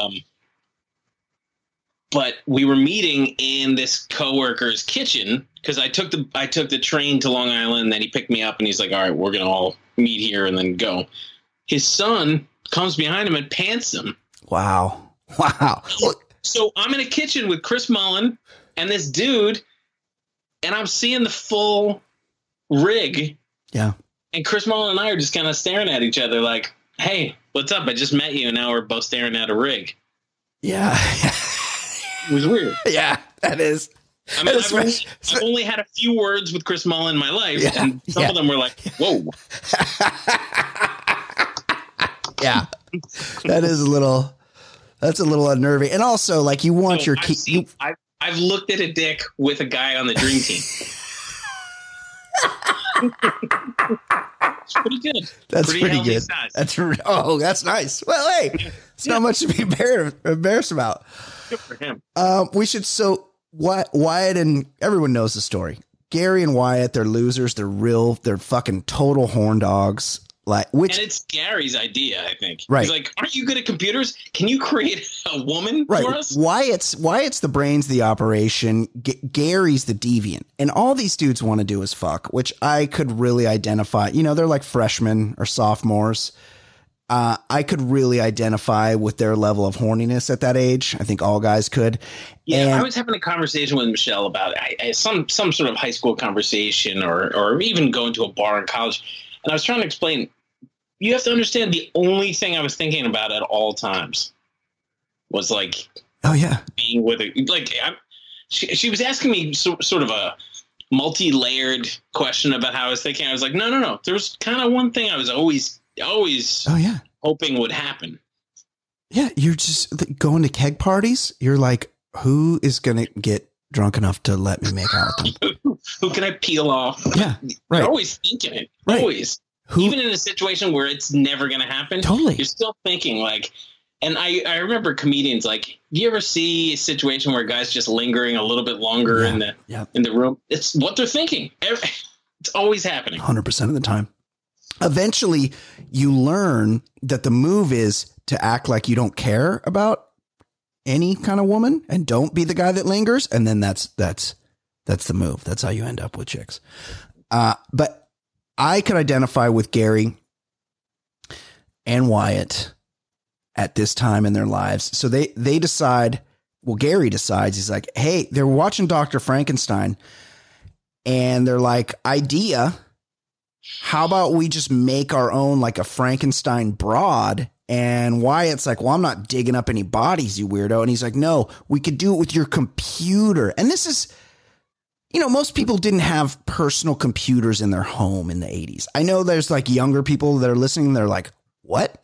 But we were meeting in this coworker's kitchen because I took the train to Long Island, and then he picked me up, and he's like, "All right, we're gonna all meet here and then go." His son comes behind him and pants him. Wow. So I'm in a kitchen with Chris Mullin and this dude, and I'm seeing the full rig. Yeah. And Chris Mullin and I are just kind of staring at each other like, "Hey, what's up? I just met you, and now we're both staring at a rig." Yeah. It was weird. Yeah, that is. I mean, I've only had a few words with Chris Mullin in my life, and some of them were like, "Whoa." Yeah, that's a little unnerving. And also, like, you want your key. I've looked at a dick with a guy on the dream team. It's pretty good. That's pretty good. Size. That's nice. Well, hey, it's not much to be embarrassed about. Good for him. We should. So Wyatt, and everyone knows the story. Gary and Wyatt, they're losers. They're fucking total horn dogs. And it's Gary's idea, I think. Right. He's like, aren't you good at computers? Can you create a woman right. for us? Wyatt's the brains of the operation. Gary's the deviant. And all these dudes want to do is fuck, which I could really identify. You know, they're like freshmen or sophomores. I could really identify with their level of horniness at that age. I think all guys could. Yeah, I was having a conversation with Michelle about some sort of high school conversation or even going to a bar in college. And I was trying to explain, you have to understand the only thing I was thinking about at all times was like, oh yeah, being with it. Like she was asking me sort of a multi-layered question about how I was thinking. I was like, no. There was kind of one thing I was always oh yeah, hoping would happen. Yeah, you're just going to keg parties. You're like, who is going to get drunk enough to let me make out with them? Who can I peel off? Yeah, right. You're always thinking it. Right. Always. Even in a situation where it's never going to happen. Totally. You're still thinking like, and I remember comedians like, do you ever see a situation where guys just lingering a little bit longer in the room? It's what they're thinking. It's always happening. 100% of the time. Eventually you learn that the move is to act like you don't care about any kind of woman and don't be the guy that lingers. And then that's the move. That's how you end up with chicks. But I could identify with Gary and Wyatt at this time in their lives. So they decide, well, Gary decides, he's like, hey, they're watching Dr. Frankenstein and they're like, idea, how about we just make our own, like a Frankenstein broad? And Wyatt's like, well, I'm not digging up any bodies, you weirdo. And he's like, no, we could do it with your computer. And this is, you know, most people didn't have personal computers in their home in the 80s. I know there's like younger people that are listening. They're like, what?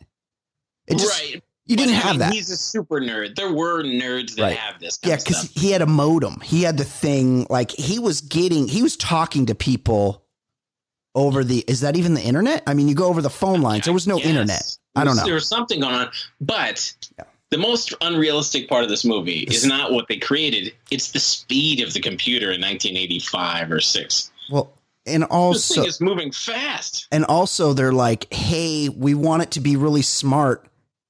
Right. You didn't have that. He's a super nerd. There were nerds that have this kind of because stuff. he had a modem. He had the thing, like he was talking to people over is that even the internet? I mean, you go over the phone lines. There was no internet. I don't know. There was something going on, but the most unrealistic part of this movie is not what they created. It's the speed of the computer in 1985 or 6. Well, and also this thing is moving fast. And also they're like, hey, we want it to be really smart.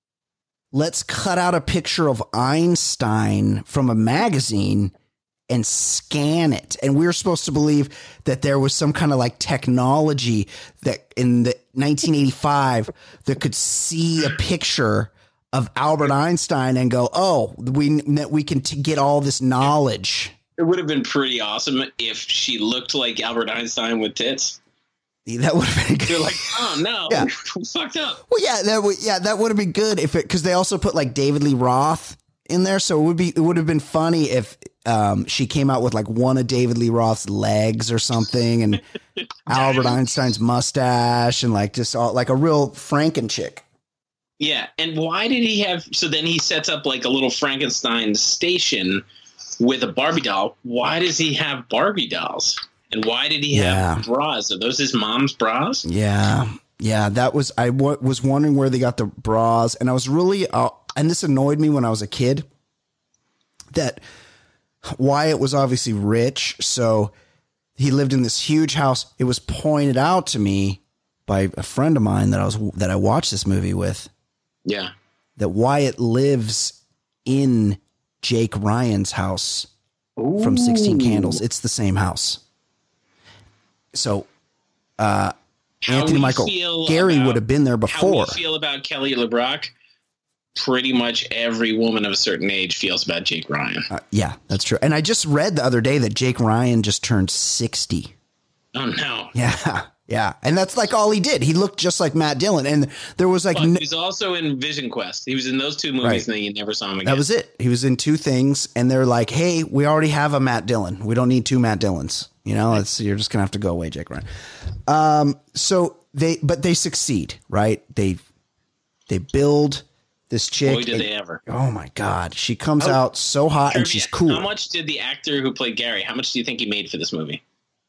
Let's cut out a picture of Einstein from a magazine and scan it. And we were supposed to believe that there was some kind of like technology that in the 1985 that could see a picture of Albert Einstein and go, oh, we can get all this knowledge. It would have been pretty awesome if she looked like Albert Einstein with tits. That would have been good. You're like, oh no, yeah. We fucked up. Well, that would have been good if because they also put like David Lee Roth in there, so it would have been funny if she came out with like one of David Lee Roth's legs or something, and Albert Einstein's mustache, and like just all like a real Franken chick. Yeah, and why did he have? So then he sets up like a little Frankenstein station with a Barbie doll. Why does he have Barbie dolls? And why did he have bras? Are those his mom's bras? Yeah. That was I was wondering where they got the bras, and I was really and this annoyed me when I was a kid. That Wyatt was obviously rich, so he lived in this huge house. It was pointed out to me by a friend of mine that I watched this movie with. Yeah, that Wyatt lives in Jake Ryan's house from 16 Candles. It's the same house. So, Anthony Michael Gary would have been there before. How we feel about Kelly LeBrock? Pretty much every woman of a certain age feels about Jake Ryan. Yeah, that's true. And I just read the other day that Jake Ryan just turned 60. Oh no. Yeah. And that's like all he did. He looked just like Matt Dillon. And there was like, he's also in Vision Quest. He was in those two movies, and then you never saw him again. That was it. He was in 2 things, and they're like, hey, we already have a Matt Dillon. We don't need 2 Matt Dillons. You know, you're just gonna have to go away, Jake Ryan. So they succeed, right? They build this chick. Boy, did they ever! Oh my God, she comes out so hot and she's cool. How much did the actor who played Gary? How much do you think he made for this movie?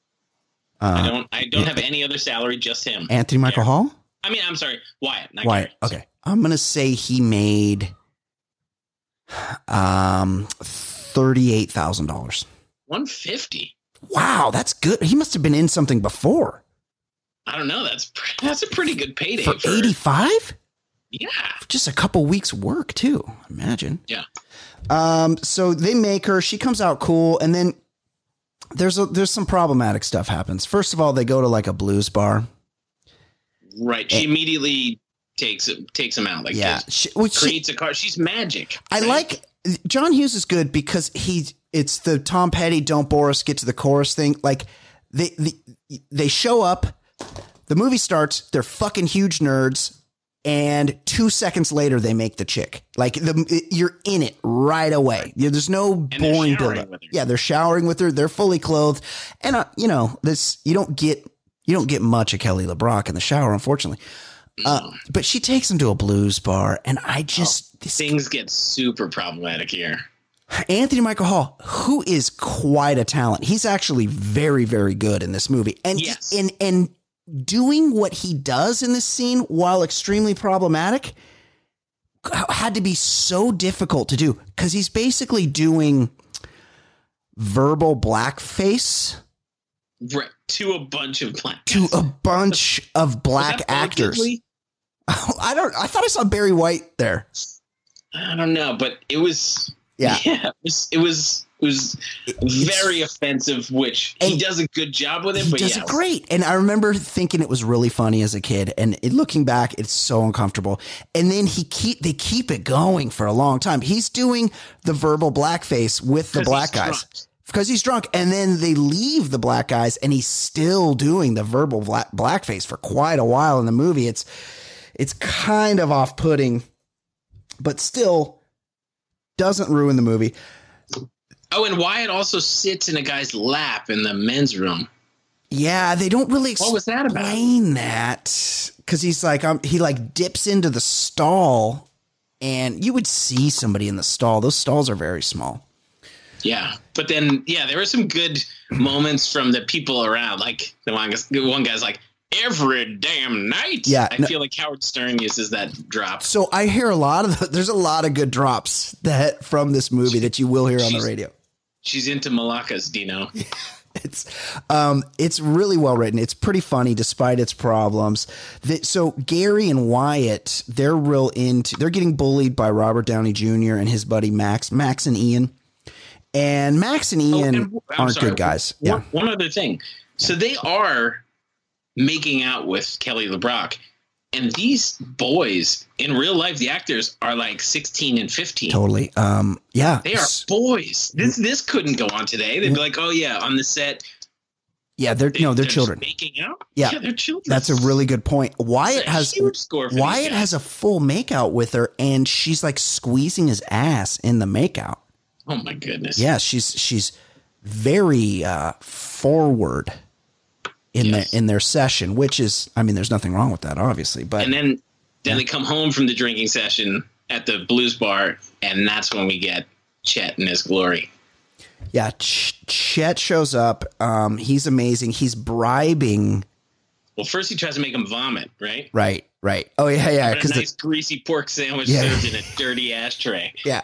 I don't have any other salary, just him. Anthony Michael Hall? I mean, I'm sorry, Wyatt. Not Wyatt. Gary. Okay, I'm gonna say he made $38,000. $150. wow, that's good. He must have been in something before. I don't know. That's a pretty good payday For 85? Yeah. Just a couple weeks work too, imagine. Yeah. So they make her, she comes out cool. And then there's some problematic stuff happens. First of all, they go to like a blues bar. Right. She immediately takes him out. Like, yeah. Creates a car. She's magic. I like John Hughes is good because it's the Tom Petty, don't bore us, get to the chorus thing. Like they show up, the movie starts, they're fucking huge nerds. And 2 seconds later, they make the chick. Like you're in it right away. There's no boring buildup. Yeah, they're showering with her. They're fully clothed, and you don't get much of Kelly LeBrock in the shower, unfortunately. But she takes him to a blues bar, and things get super problematic here. Anthony Michael Hall, who is quite a talent, he's actually very, very good in this movie, and and doing what he does in this scene, while extremely problematic, had to be so difficult to do because he's basically doing verbal blackface to a bunch of black actors. I thought I saw Barry White there. I don't know, but it was it was very offensive, which he does a good job with it. He but does it great. And I remember thinking it was really funny as a kid, and looking back, it's so uncomfortable. And then they keep it going for a long time. He's doing the verbal blackface with the black guys because he's drunk. And then they leave the black guys, and he's still doing the verbal blackface for quite a while in the movie. It's kind of off-putting, but still doesn't ruin the movie. Oh, and Wyatt also sits in a guy's lap in the men's room. Yeah, they don't really explain what was that about? That because he's like he like dips into the stall, and you would see somebody in the stall. Those stalls are very small. Yeah, but then there were some good moments from the people around. Like the one guy's like, every damn night. Yeah, I feel like Howard Stern uses that drop. So I hear there's a lot of good drops from this movie that you will hear on the radio. She's into malacas, Dino. It's really well written. It's pretty funny despite its problems. So Gary and Wyatt, they're getting bullied by Robert Downey Jr. and his buddy Max and Ian. And Max and Ian aren't good guys. Yeah. One other thing. So they are making out with Kelly LeBrock. And these boys in real life, the actors are like 16 and 15. Totally. Yeah. They are boys. This couldn't go on today. They'd be like, oh yeah, on the set. Yeah, they're children. Making out? Yeah, they're children. That's a really good point. Wyatt has a full makeout with her, and she's like squeezing his ass in the makeout. Oh my goodness. Yeah, she's very forward in their session, which is, I mean, there's nothing wrong with that, obviously. But and then they come home from the drinking session at the blues bar, and that's when we get Chet in his glory. Yeah, Chet shows up. He's amazing. He's bribing. Well, first he tries to make him vomit, right? Right. Oh yeah. Because a nice greasy pork sandwich served in a dirty ashtray. Yeah.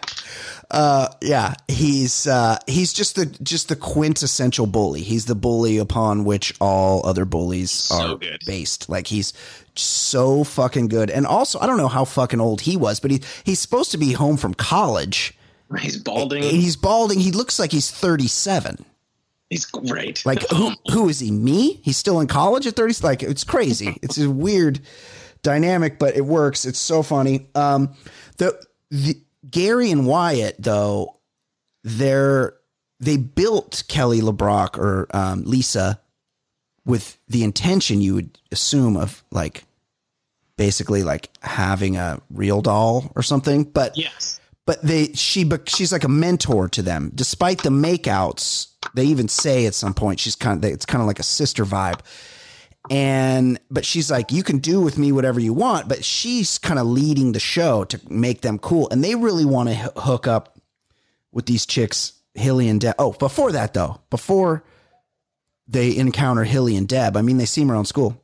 He's just the quintessential bully. He's the bully upon which all other bullies are based. Like he's so fucking good. And also, I don't know how fucking old he was, but he's supposed to be home from college. He's balding. He's balding. He looks like he's 37. He's great. Like who is he? Me? He's still in college at 30. Like it's crazy. It's a weird dynamic, but it works. It's so funny. The Gary and Wyatt, though, they built Kelly LeBrock or Lisa with the intention, you would assume, of like basically like having a real doll or something. But yes, but she's like a mentor to them, despite the makeouts. They even say at some point it's kind of like a sister vibe. But she's like, you can do with me whatever you want, but she's kind of leading the show to make them cool. And they really want to hook up with these chicks, Hilly and Deb. Oh, before that though, before they encounter Hilly and Deb, I mean, they see them around school.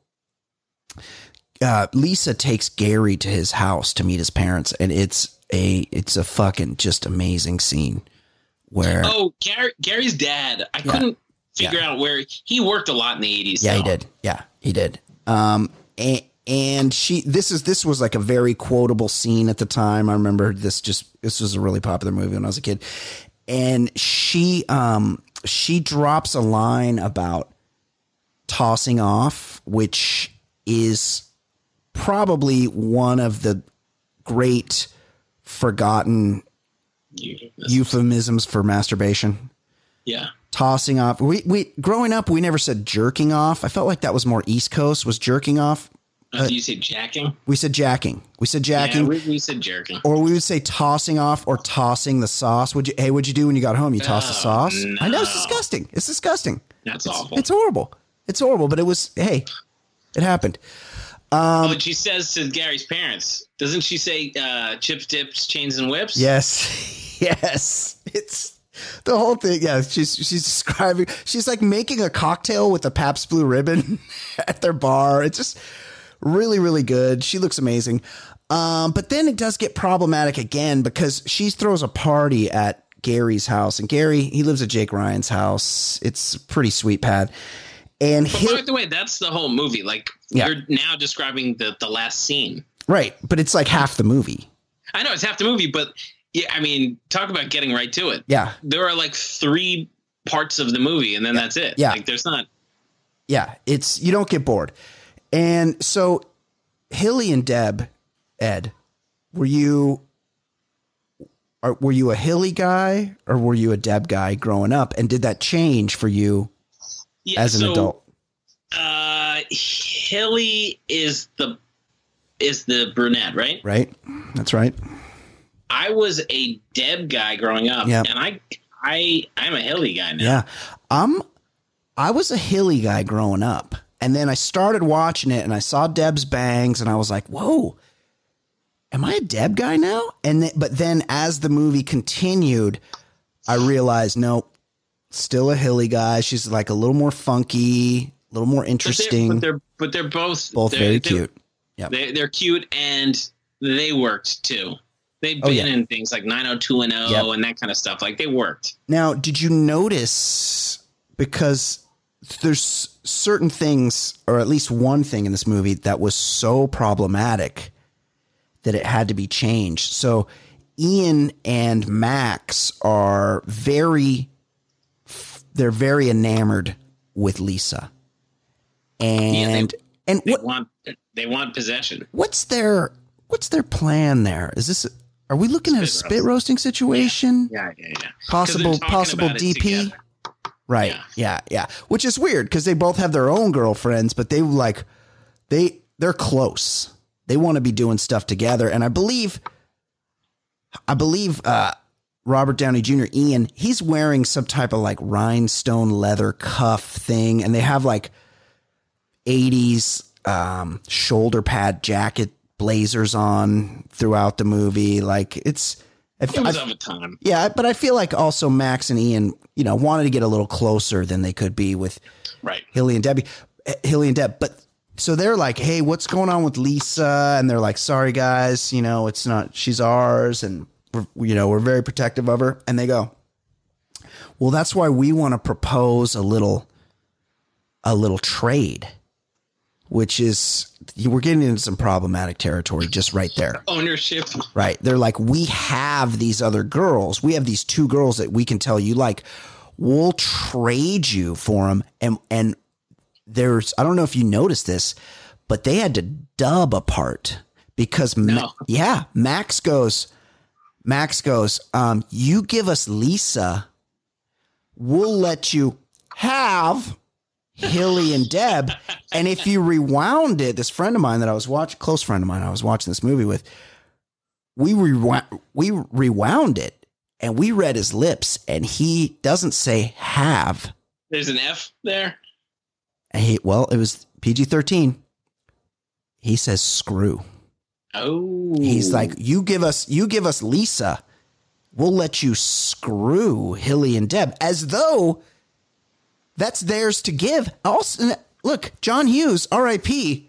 Lisa takes Gary to his house to meet his parents. And it's a fucking just amazing scene where, Gary's dad. I couldn't figure out where he worked a lot in the 80s. Yeah, though. he did. Yeah, he did. And this was like a very quotable scene at the time. I remember this was a really popular movie when I was a kid. And she drops a line about tossing off, which is probably one of the great forgotten euphemisms for masturbation. Yeah. Tossing off. We growing up, we never said jerking off. I felt like that was more East Coast, was jerking off. Do you say jacking? We said jacking. We said jacking. Yeah, we said jerking. Or we would say tossing off or tossing the sauce. What'd you do when you got home? You tossed the sauce? No. I know, it's disgusting. It's disgusting. That's awful. It's horrible. It's horrible, but it happened. She says to Gary's parents, doesn't she say chips, dips, chains, and whips? Yes. Yes. It's the whole thing. Yeah. She's describing, she's like making a cocktail with a Pabst Blue Ribbon at their bar. It's just really, really good. She looks amazing. But then it does get problematic again because she throws a party at Gary's house, and Gary, he lives at Jake Ryan's house. It's a pretty sweet pad. And by the way, that's the whole movie. Like, you're now describing the last scene. Right. But it's like half the movie. I know it's half the movie, but yeah, I mean, talk about getting right to it. Yeah. There are like 3 parts of the movie, and then that's it. Yeah. Like, there's not. Yeah. You don't get bored. And so Hilly and Deb, Ed, were you a Hilly guy or were you a Deb guy growing up? And did that change for you as an adult? Hilly is the brunette, right? Right. That's right. I was a Deb guy growing up, Yep. and I'm a Hilly guy now. Yeah. I was a Hilly guy growing up. And then I started watching it and I saw Deb's bangs and I was like, whoa, am I a Deb guy now? But then as the movie continued, I realized, nope, still a Hilly guy. She's like a little more funky, a little more interesting. But they're both very cute. Yeah, they're cute and they worked too. They've been in things like 90210 and that kind of stuff. Like, they worked. Now, did you notice, because there's certain things, or at least one thing in this movie that was so problematic that it had to be changed. So Ian and Max are very enamored with Lisa. And they want possession. What's their plan there? Are we looking at a spit roasting situation? Yeah. Possible DP? Right. Yeah. Which is weird because they both have their own girlfriends, but they're close. They want to be doing stuff together. And I believe Robert Downey Jr., Ian, he's wearing some type of like rhinestone leather cuff thing. And they have like 80s shoulder pad jacket blazers on throughout the movie. Like, it was of a time. Yeah, but I feel like also Max and Ian, wanted to get a little closer than they could be with Hilly and Deb. But so they're like, hey, what's going on with Lisa? And they're like, sorry guys, it's not, she's ours. And we're very protective of her. And they go, well, that's why we want to propose a little trade, which is, we're getting into some problematic territory just right there. Ownership. Right. They're like, we have these other girls. We have these 2 girls that we can tell you, like, we'll trade you for them. And there's, I don't know if you noticed this, but they had to dub a part because Max goes, you give us Lisa, we'll let you have Hilly and Deb. And if you rewound it, this friend of mine that I was watching, close friend of mine I was watching this movie with, we rewound it and we read his lips and he doesn't say have. There's an F there. It was PG-13. He says screw. Oh. He's like, you give us Lisa, we'll let you screw Hilly and Deb, as though that's theirs to give. Also, look, John Hughes, R.I.P.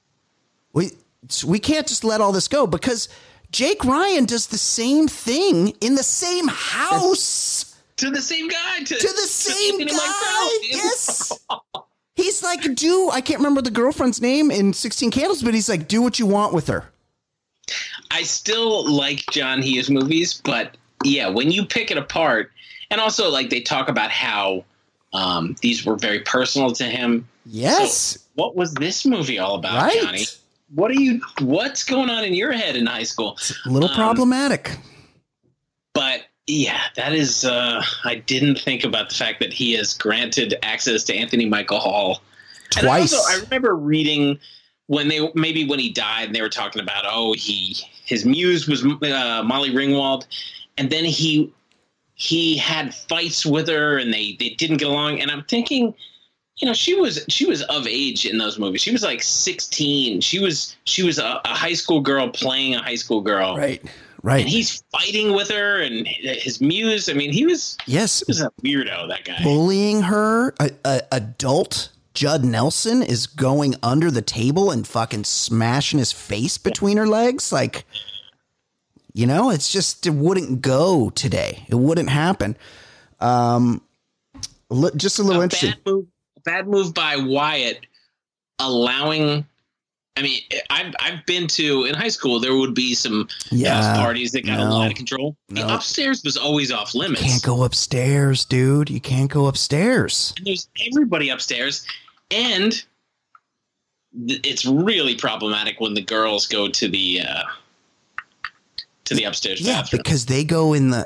We can't just let all this go because Jake Ryan does the same thing in the same house To the same guy. To the same guy. Yes. He's like, I can't remember the girlfriend's name in 16 Candles, but he's like, do what you want with her. I still like John Hughes movies, but yeah, when you pick it apart, and also like they talk about how these were very personal to him. Yes. So what was this movie all about, right. Johnny? What's going on in your head in high school? It's a little problematic. But yeah, that is, I didn't think about the fact that he has granted access to Anthony Michael Hall. Twice. And I remember reading when he died and they were talking about, his muse was Molly Ringwald. And then he had fights with her and they didn't get along. And I'm thinking, she was of age in those movies. She was like 16. She was a high school girl playing a high school girl. Right. Right. And he's fighting with her and his muse. I mean, he was a weirdo, that guy. Bullying her. Adult Judd Nelson is going under the table and fucking smashing his face between her legs. Like, it's just, it wouldn't go today. It wouldn't happen. Just a little interesting. Bad move by Wyatt allowing. I mean, I've been to, in high school, there would be some house parties that got a lot of control. The upstairs was always off limits. You can't go upstairs, dude. You can't go upstairs. And there's everybody upstairs. And it's really problematic when the girls go to the upstairs bathroom. Because they go in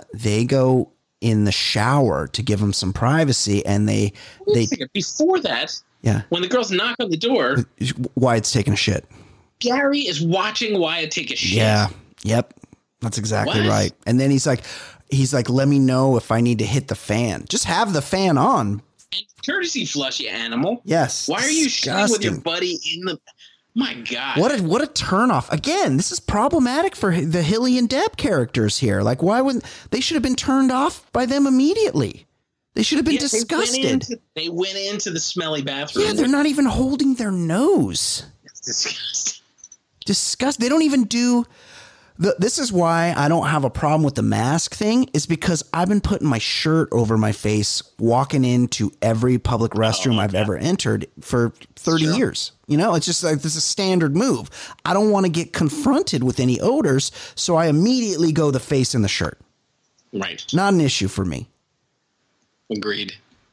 the shower to give them some privacy, and they before that. Yeah. When the girls knock on the door, Wyatt's taking a shit. Gary is watching Wyatt take a shit. Yeah. Yep. That's exactly right. And then he's like, let me know if I need to hit the fan. Just have the fan on. And courtesy flush, you animal. Yes. Why are you shitting with your buddy in the? My God. What a turnoff. Again, this is problematic for the Hilly and Depp characters here. Like, why wouldn't they should have been turned off by them immediately? They should have been disgusted. They went into the smelly bathroom. Yeah, they're not even holding their nose. It's disgusting. Disgusting. They don't even do. This is why I don't have a problem with the mask thing, is because I've been putting my shirt over my face, walking into every public restroom I've ever entered for 30 years. It's just like, this is a standard move. I don't want to get confronted with any odors, so I immediately go the face in the shirt. Right. Not an issue for me. Agreed.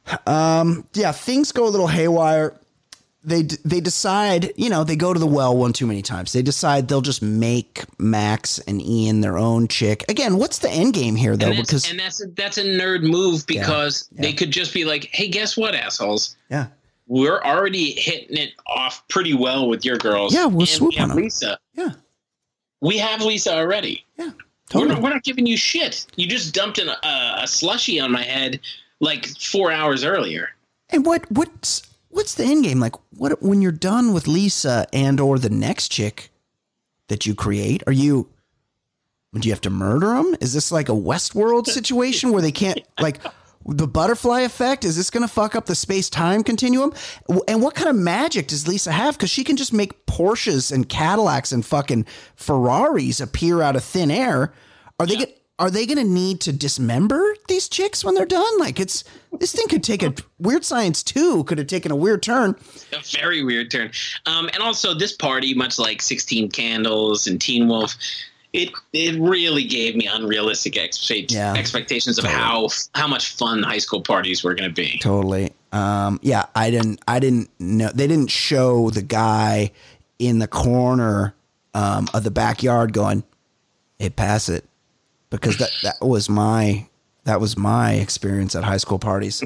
Things go a little haywire. They decide, they go to the well one too many times. They decide they'll just make Max and Ian their own chick. Again, what's the end game here, though? That's a nerd move, because they could just be like, hey, guess what, assholes? Yeah. We're already hitting it off pretty well with your girls. Yeah, we'll swoop on them. Lisa. Yeah. We have Lisa already. Yeah, totally. We're not giving you shit. You just dumped a slushie on my head like 4 hours earlier. And what's the end game? Like, what when you're done with Lisa and or the next chick that you create? Do you have to murder them? Is this like a Westworld situation where they can't, like, the butterfly effect? Is this going to fuck up the space-time continuum? And what kind of magic does Lisa have? Because she can just make Porsches and Cadillacs and fucking Ferraris appear out of thin air. Are they going to need to dismember these chicks when they're done? Like, this thing could take Weird Science 2 could have taken a weird turn. A very weird turn. And also this party, much like 16 Candles and Teen Wolf, it really gave me unrealistic expectations of how much fun high school parties were going to be. Totally. I didn't know. They didn't show the guy in the corner of the backyard going, hey, pass it. Because that was my experience at high school parties,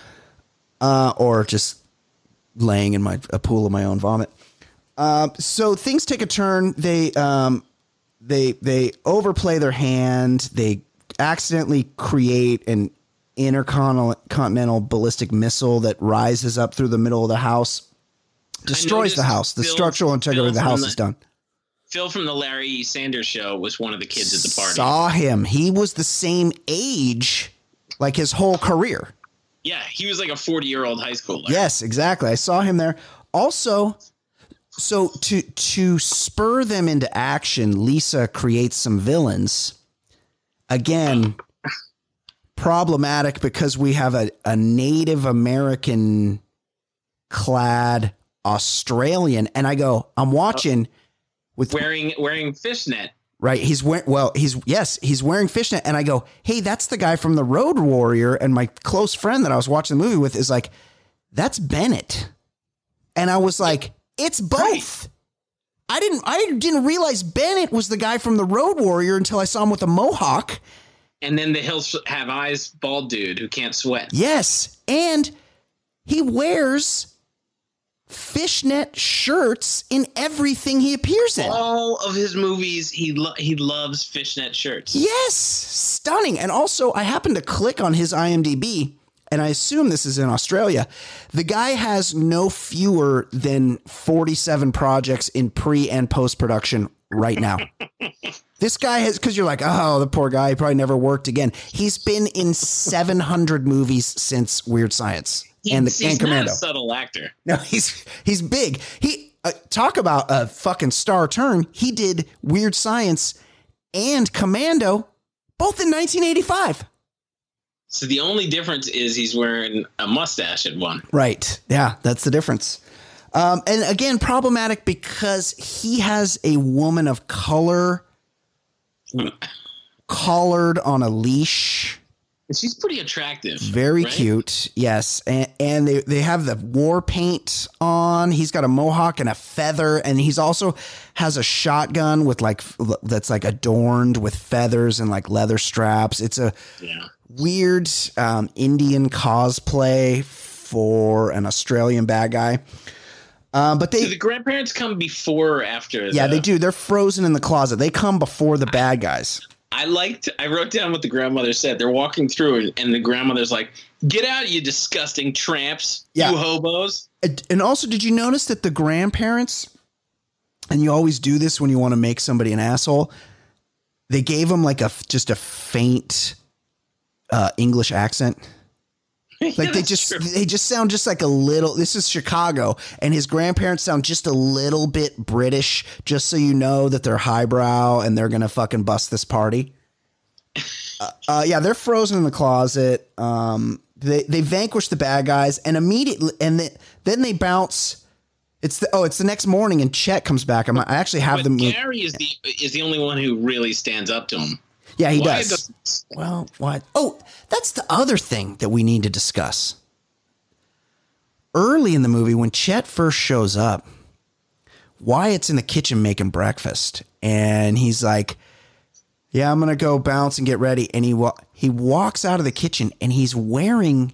or just laying in a pool of my own vomit. So things take a turn. They overplay their hand. They accidentally create an intercontinental ballistic missile that rises up through the middle of the house, destroys the house. The structural integrity of the house is done. Phil from the Larry Sanders Show was one of the kids at the party. Saw him. He was the same age, like his whole career. Yeah, he was like a 40-year-old high schooler. Yes, exactly. I saw him there. Also, so to spur them into action, Lisa creates some villains. Again, problematic because we have a Native American clad Australian, and I go, I'm watching with wearing fishnet. Right. He's wearing fishnet. And I go, hey, that's the guy from The Road Warrior. And my close friend that I was watching the movie with is like, that's Bennett. And I was like, it's both. Right. I didn't realize Bennett was the guy from The Road Warrior until I saw him with a mohawk. And then the Hills Have Eyes bald dude who can't sweat. Yes. And he wears fishnet shirts in everything he appears in. All of his movies, he loves fishnet shirts. Yes, stunning. And also, I happened to click on his IMDb, and I assume this is in Australia. The guy has no fewer than 47 projects in pre and post production right now. This guy has, because you're like, oh, the poor guy, he probably never worked again. He's been in 700 movies since Weird Science. He's Commando. not a subtle actor. No, he's big. He talk about a fucking star turn. He did Weird Science and Commando, both in 1985. So the only difference is he's wearing a mustache at one. Right. Yeah, that's the difference. And again, problematic because he has a woman of color collared on a leash. She's pretty attractive. Very right? cute. Yes. And they have the war paint on. He's got a mohawk and a feather. And he's also has a shotgun with that's like adorned with feathers and like leather straps. It's a weird Indian cosplay for an Australian bad guy. But do the grandparents come before or after? Yeah, they do. They're frozen in the closet. They come before the bad guys. I wrote down what the grandmother said. They're walking through and the grandmother's like, get out, you disgusting tramps, you hobos. And also, did you notice that the grandparents, and you always do this when you want to make somebody an asshole, they gave them like just a faint English accent. Like they just sound just like a little, this is Chicago, and his grandparents sound just a little bit British, just so you know that they're highbrow and they're going to fucking bust this party. Yeah, they're frozen in the closet. They vanquish the bad guys and immediately, and then they bounce. It's the next morning and Chet comes back. I actually have them. Gary is the only one who really stands up to him. Yeah, he does. Well, what? Oh, that's the other thing that we need to discuss. Early in the movie, when Chet first shows up, Wyatt's in the kitchen making breakfast, and he's like, yeah, I'm going to go bounce and get ready. And he walks out of the kitchen, and he's wearing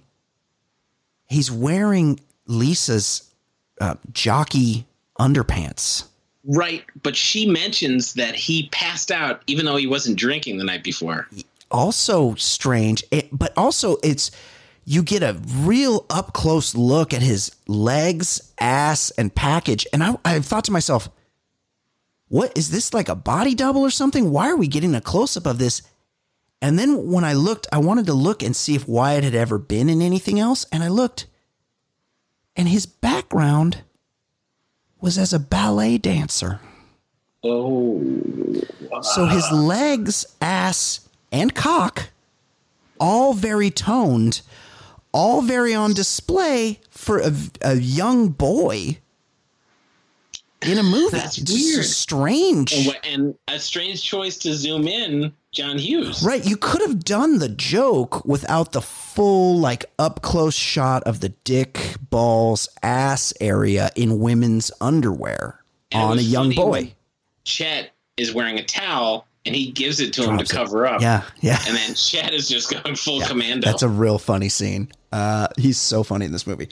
Lisa's jockey underpants. Right, but she mentions that he passed out even though he wasn't drinking the night before. Also strange, but also you get a real up close look at his legs, ass, and package. And I thought to myself, what is this, like a body double or something? Why are we getting a close up of this? And then when I looked, I wanted to look and see if Wyatt had ever been in anything else. And I looked, and his background was as a ballet dancer. Oh. Wow. So his legs, ass, and cock, all very toned, all very on display for a young boy in a movie. That's it's weird. Strange. And a strange choice to zoom in John Hughes. Right. You could have done the joke without the full, like, up close shot of the dick, balls, ass area in women's underwear on a young boy. Chet is wearing a towel and he gives it to him to cover up. Yeah. Yeah. And then Chet is just going full commando. That's a real funny scene. He's so funny in this movie.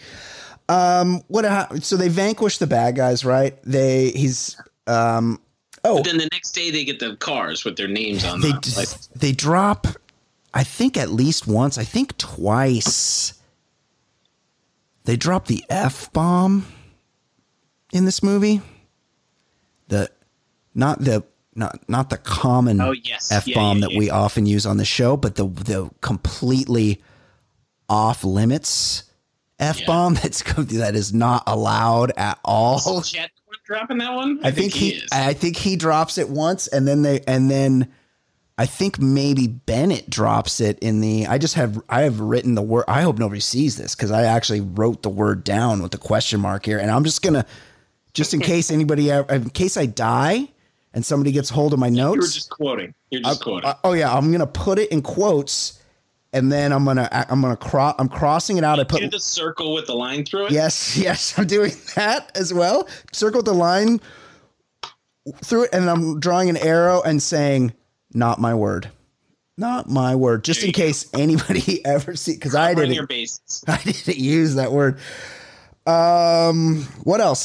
So they vanquish the bad guys, right? But then the next day they get the cars with their names on them. They drop, I think at least once, I think twice. They drop the F-bomb in this movie. Not the common F-bomb that we often use on the show, but the completely off limits F-bomb that is not allowed at all. Is Chet dropping that one? I think he drops it once, and then I think maybe Bennett drops it in the. I have written the word. I hope nobody sees this because I actually wrote the word down with the question mark here, and I'm just gonna, just in case in case I die and somebody gets hold of my notes. You're just quoting. Oh yeah, I'm gonna put it in quotes. And then I'm crossing it out. I put do the circle with the line through it. Yes, I'm doing that as well. Circle with the line through it, and I'm drawing an arrow and saying, "Not my word, not my word." Just in case anybody ever see, because I didn't. Your bases. I didn't use that word. What else?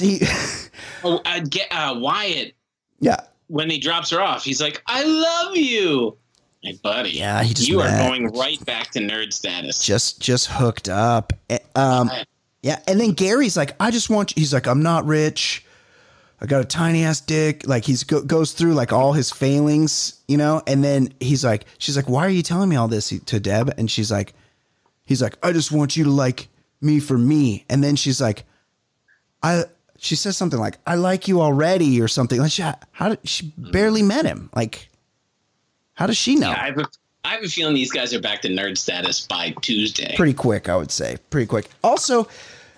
Wyatt. Yeah. When he drops her off, he's like, "I love you." Hey, buddy. Yeah, you are going right back to nerd status. Just hooked up. Yeah, and then Gary's like, I just want you. He's like, I'm not rich. I got a tiny ass dick. Like he's goes through like all his failings, you know. And then she's like, why are you telling me all this to Deb? And he's like, I just want you to like me for me. And then she's like, she says something like, I like you already or something. Like she barely met him. Like. How does she know? Yeah, I have a feeling these guys are back to nerd status by Tuesday. Pretty quick, I would say. Pretty quick. Also,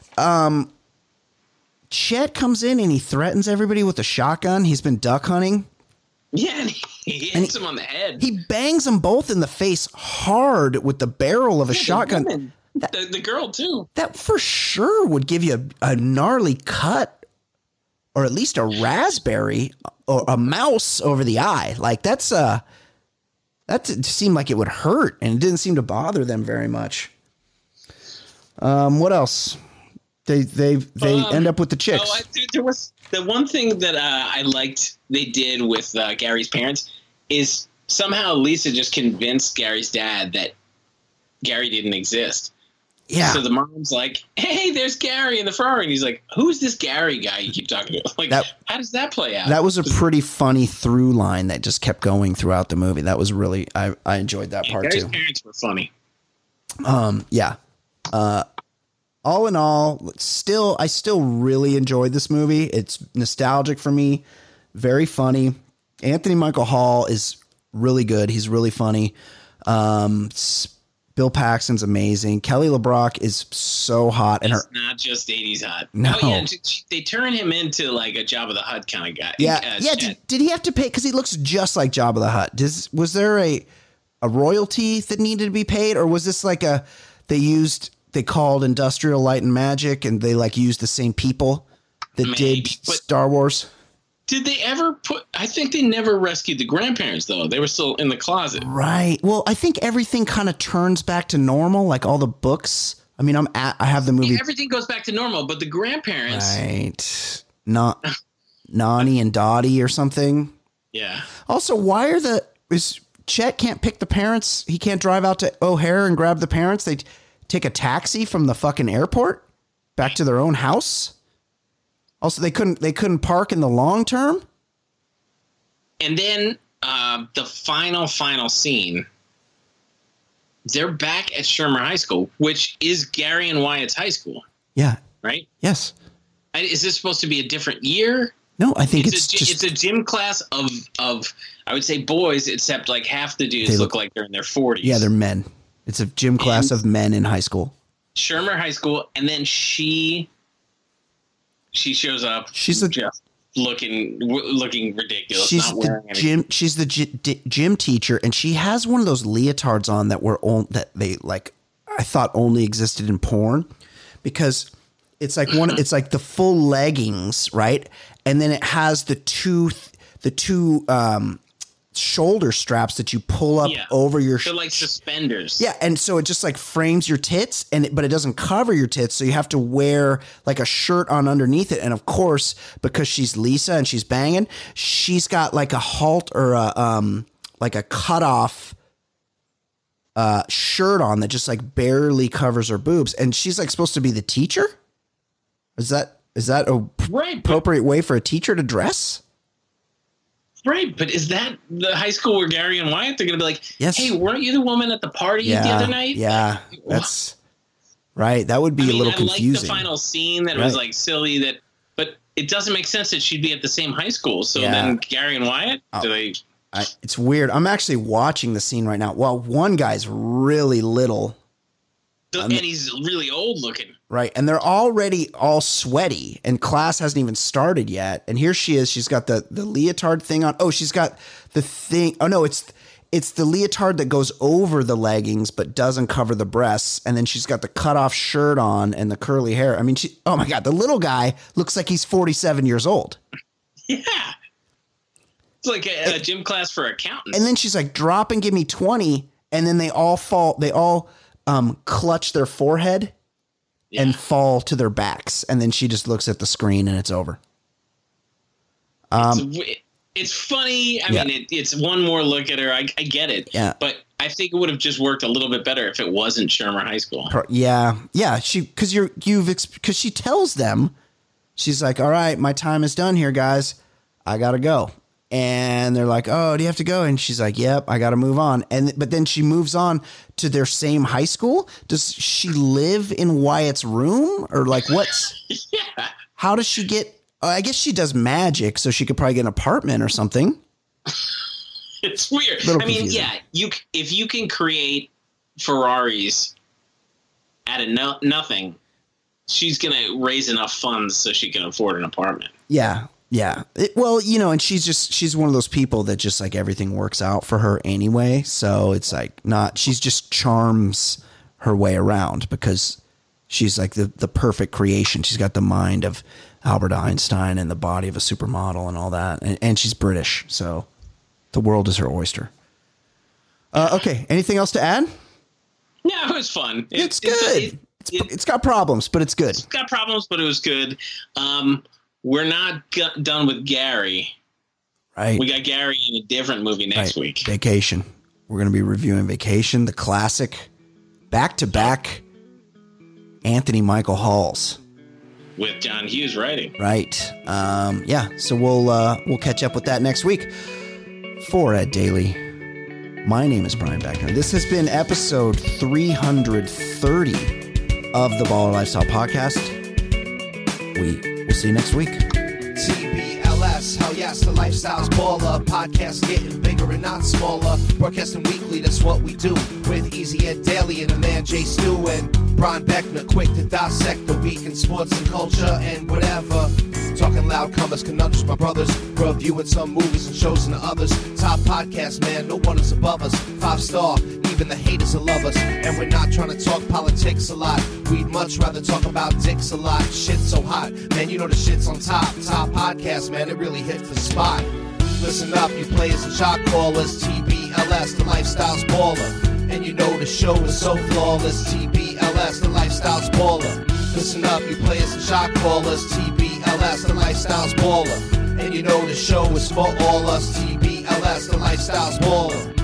Chet comes in and he threatens everybody with a shotgun. He's been duck hunting. Yeah, and he hits him on the head. He bangs them both in the face hard with the barrel of a shotgun. The girl, too. That for sure would give you a gnarly cut or at least a raspberry or a mouse over the eye. Like that seemed like it would hurt, and it didn't seem to bother them very much. What else? They end up with the chicks. There was the one thing that I liked they did with Gary's parents is somehow Lisa just convinced Gary's dad that Gary didn't exist. Yeah. So the mom's like, "Hey, there's Gary in the Ferrari," and he's like, "Who's this Gary guy you keep talking about?" Like, how does that play out? That was a pretty funny through line that just kept going throughout the movie. That was really I enjoyed that part Gary's too. Parents were funny. Yeah. All in all, I still really enjoyed this movie. It's nostalgic for me, very funny. Anthony Michael Hall is really good. He's really funny. Bill Paxton's amazing. Kelly LeBrock is so hot, and it's not just 80s hot. No, yeah, they turn him into like a Jabba the Hutt kind of guy. Yeah. Did he have to pay? Because he looks just like Jabba the Hutt. Was there a royalty that needed to be paid, or was this like they called Industrial Light and Magic, and they like used the same people that did Star Wars? Did they ever I think they never rescued the grandparents, though. They were still in the closet. Right. Well, I think everything kind of turns back to normal, like all the books. I mean, I have the movie. Everything goes back to normal, but the grandparents. Right. Not Nani and Dottie or something. Yeah. Also, why is Chet can't pick the parents? He can't drive out to O'Hare and grab the parents. They take a taxi from the fucking airport back to their own house. Also, they couldn't park in the long term. And then the final scene, they're back at Shermer High School, which is Gary and Wyatt's high school. Yeah. Right? Yes. Is this supposed to be a different year? No, I think it's a gym class of I would say boys, except like half the dudes look like they're in their 40s. Yeah, they're men. It's a gym class of men in high school. Shermer High School, and then she shows up. She's just looking ridiculous. She's the gym teacher, and she has one of those leotards on that I thought only existed in porn, because it's like it's like the full leggings, right? And then it has the two shoulder straps that you pull up over your they're like suspenders. Yeah, and so it just like frames your tits, but it doesn't cover your tits, so you have to wear like a shirt on underneath it. And of course, because she's Lisa and she's banging, she's got like a halt or like a cutoff shirt on that just like barely covers her boobs, and she's like supposed to be the teacher. Is that appropriate way for a teacher to dress? Right, but is that the high school where Gary and Wyatt, they're going to be like, yes. Hey, weren't you the woman at the party the other night? Yeah, that's right. That would be a little confusing. I like the final scene that it was like silly but it doesn't make sense that she'd be at the same high school. So then Gary and Wyatt, do they It's weird. I'm actually watching the scene right now. Well, one guy's really little. And he's really old looking. Right. And they're already all sweaty and class hasn't even started yet. And here she is. She's got the leotard thing on. Oh, she's got the thing. Oh, no, it's the leotard that goes over the leggings but doesn't cover the breasts. And then she's got the cutoff shirt on and the curly hair. I mean, oh, my God. The little guy looks like he's 47 years old. Yeah. It's like a gym class for accountants. And then she's like, drop and give me 20. And then they all fall. They all clutch their forehead and fall to their backs. And then she just looks at the screen and it's over. It's funny. I mean, it's one more look at her. I get it. Yeah. But I think it would have just worked a little bit better if it wasn't Shermer High School. Yeah. Yeah. Because she tells them, she's like, all right, my time is done here, guys. I got to go. And they're like, oh, do you have to go? And she's like, yep, I got to move on. But then she moves on to their same high school. Does she live in Wyatt's room or like what's? Yeah. How does she get? I guess she does magic, so she could probably get an apartment or something. It's weird. I mean, yeah, if you can create Ferraris out of nothing, she's gonna raise enough funds so she can afford an apartment. Yeah. Yeah. Well, and she's one of those people that just like everything works out for her anyway. So it's like she's just charms her way around because she's like the perfect creation. She's got the mind of Albert Einstein and the body of a supermodel and all that. And she's British. So the world is her oyster. Okay. Anything else to add? No, it was fun. It's good. It's got problems, but it's good. It's got problems, but it was good. We're not done with Gary. Right. We got Gary in a different movie next week. Vacation. We're going to be reviewing Vacation, the classic, back-to-back Anthony Michael Halls. With John Hughes writing. Right. Yeah. So we'll catch up with that next week. For Ed Daly, my name is Brian Beckner. This has been episode 330 of the Baller Lifestyle Podcast. We'll see you next week. TBLS, hell yes, the lifestyle's baller. Podcast getting bigger and not smaller. Broadcasting weekly, that's what we do. With Easy Ed Daily and the man Jay Stu and Brian Beckner, quick to dissect the week in sports and culture and whatever. Talking loud comers, conundrums, my brothers. Reviewing some movies and shows and the others. Top podcast, man, no one is above us. 5-star, even the haters will love us. And we're not trying to talk politics a lot. We'd much rather talk about dicks a lot. Shit's so hot, man, you know the shit's on top. Top podcast, man, it really hits the spot. Listen up, you players and shot callers. TBLS, the lifestyle's baller. And you know the show is so flawless. TBLS, the lifestyle's baller. Listen up, you players and shot callers. TBLS, the lifestyle's baller. And you know the show is for all us. TBLS, the lifestyle's baller.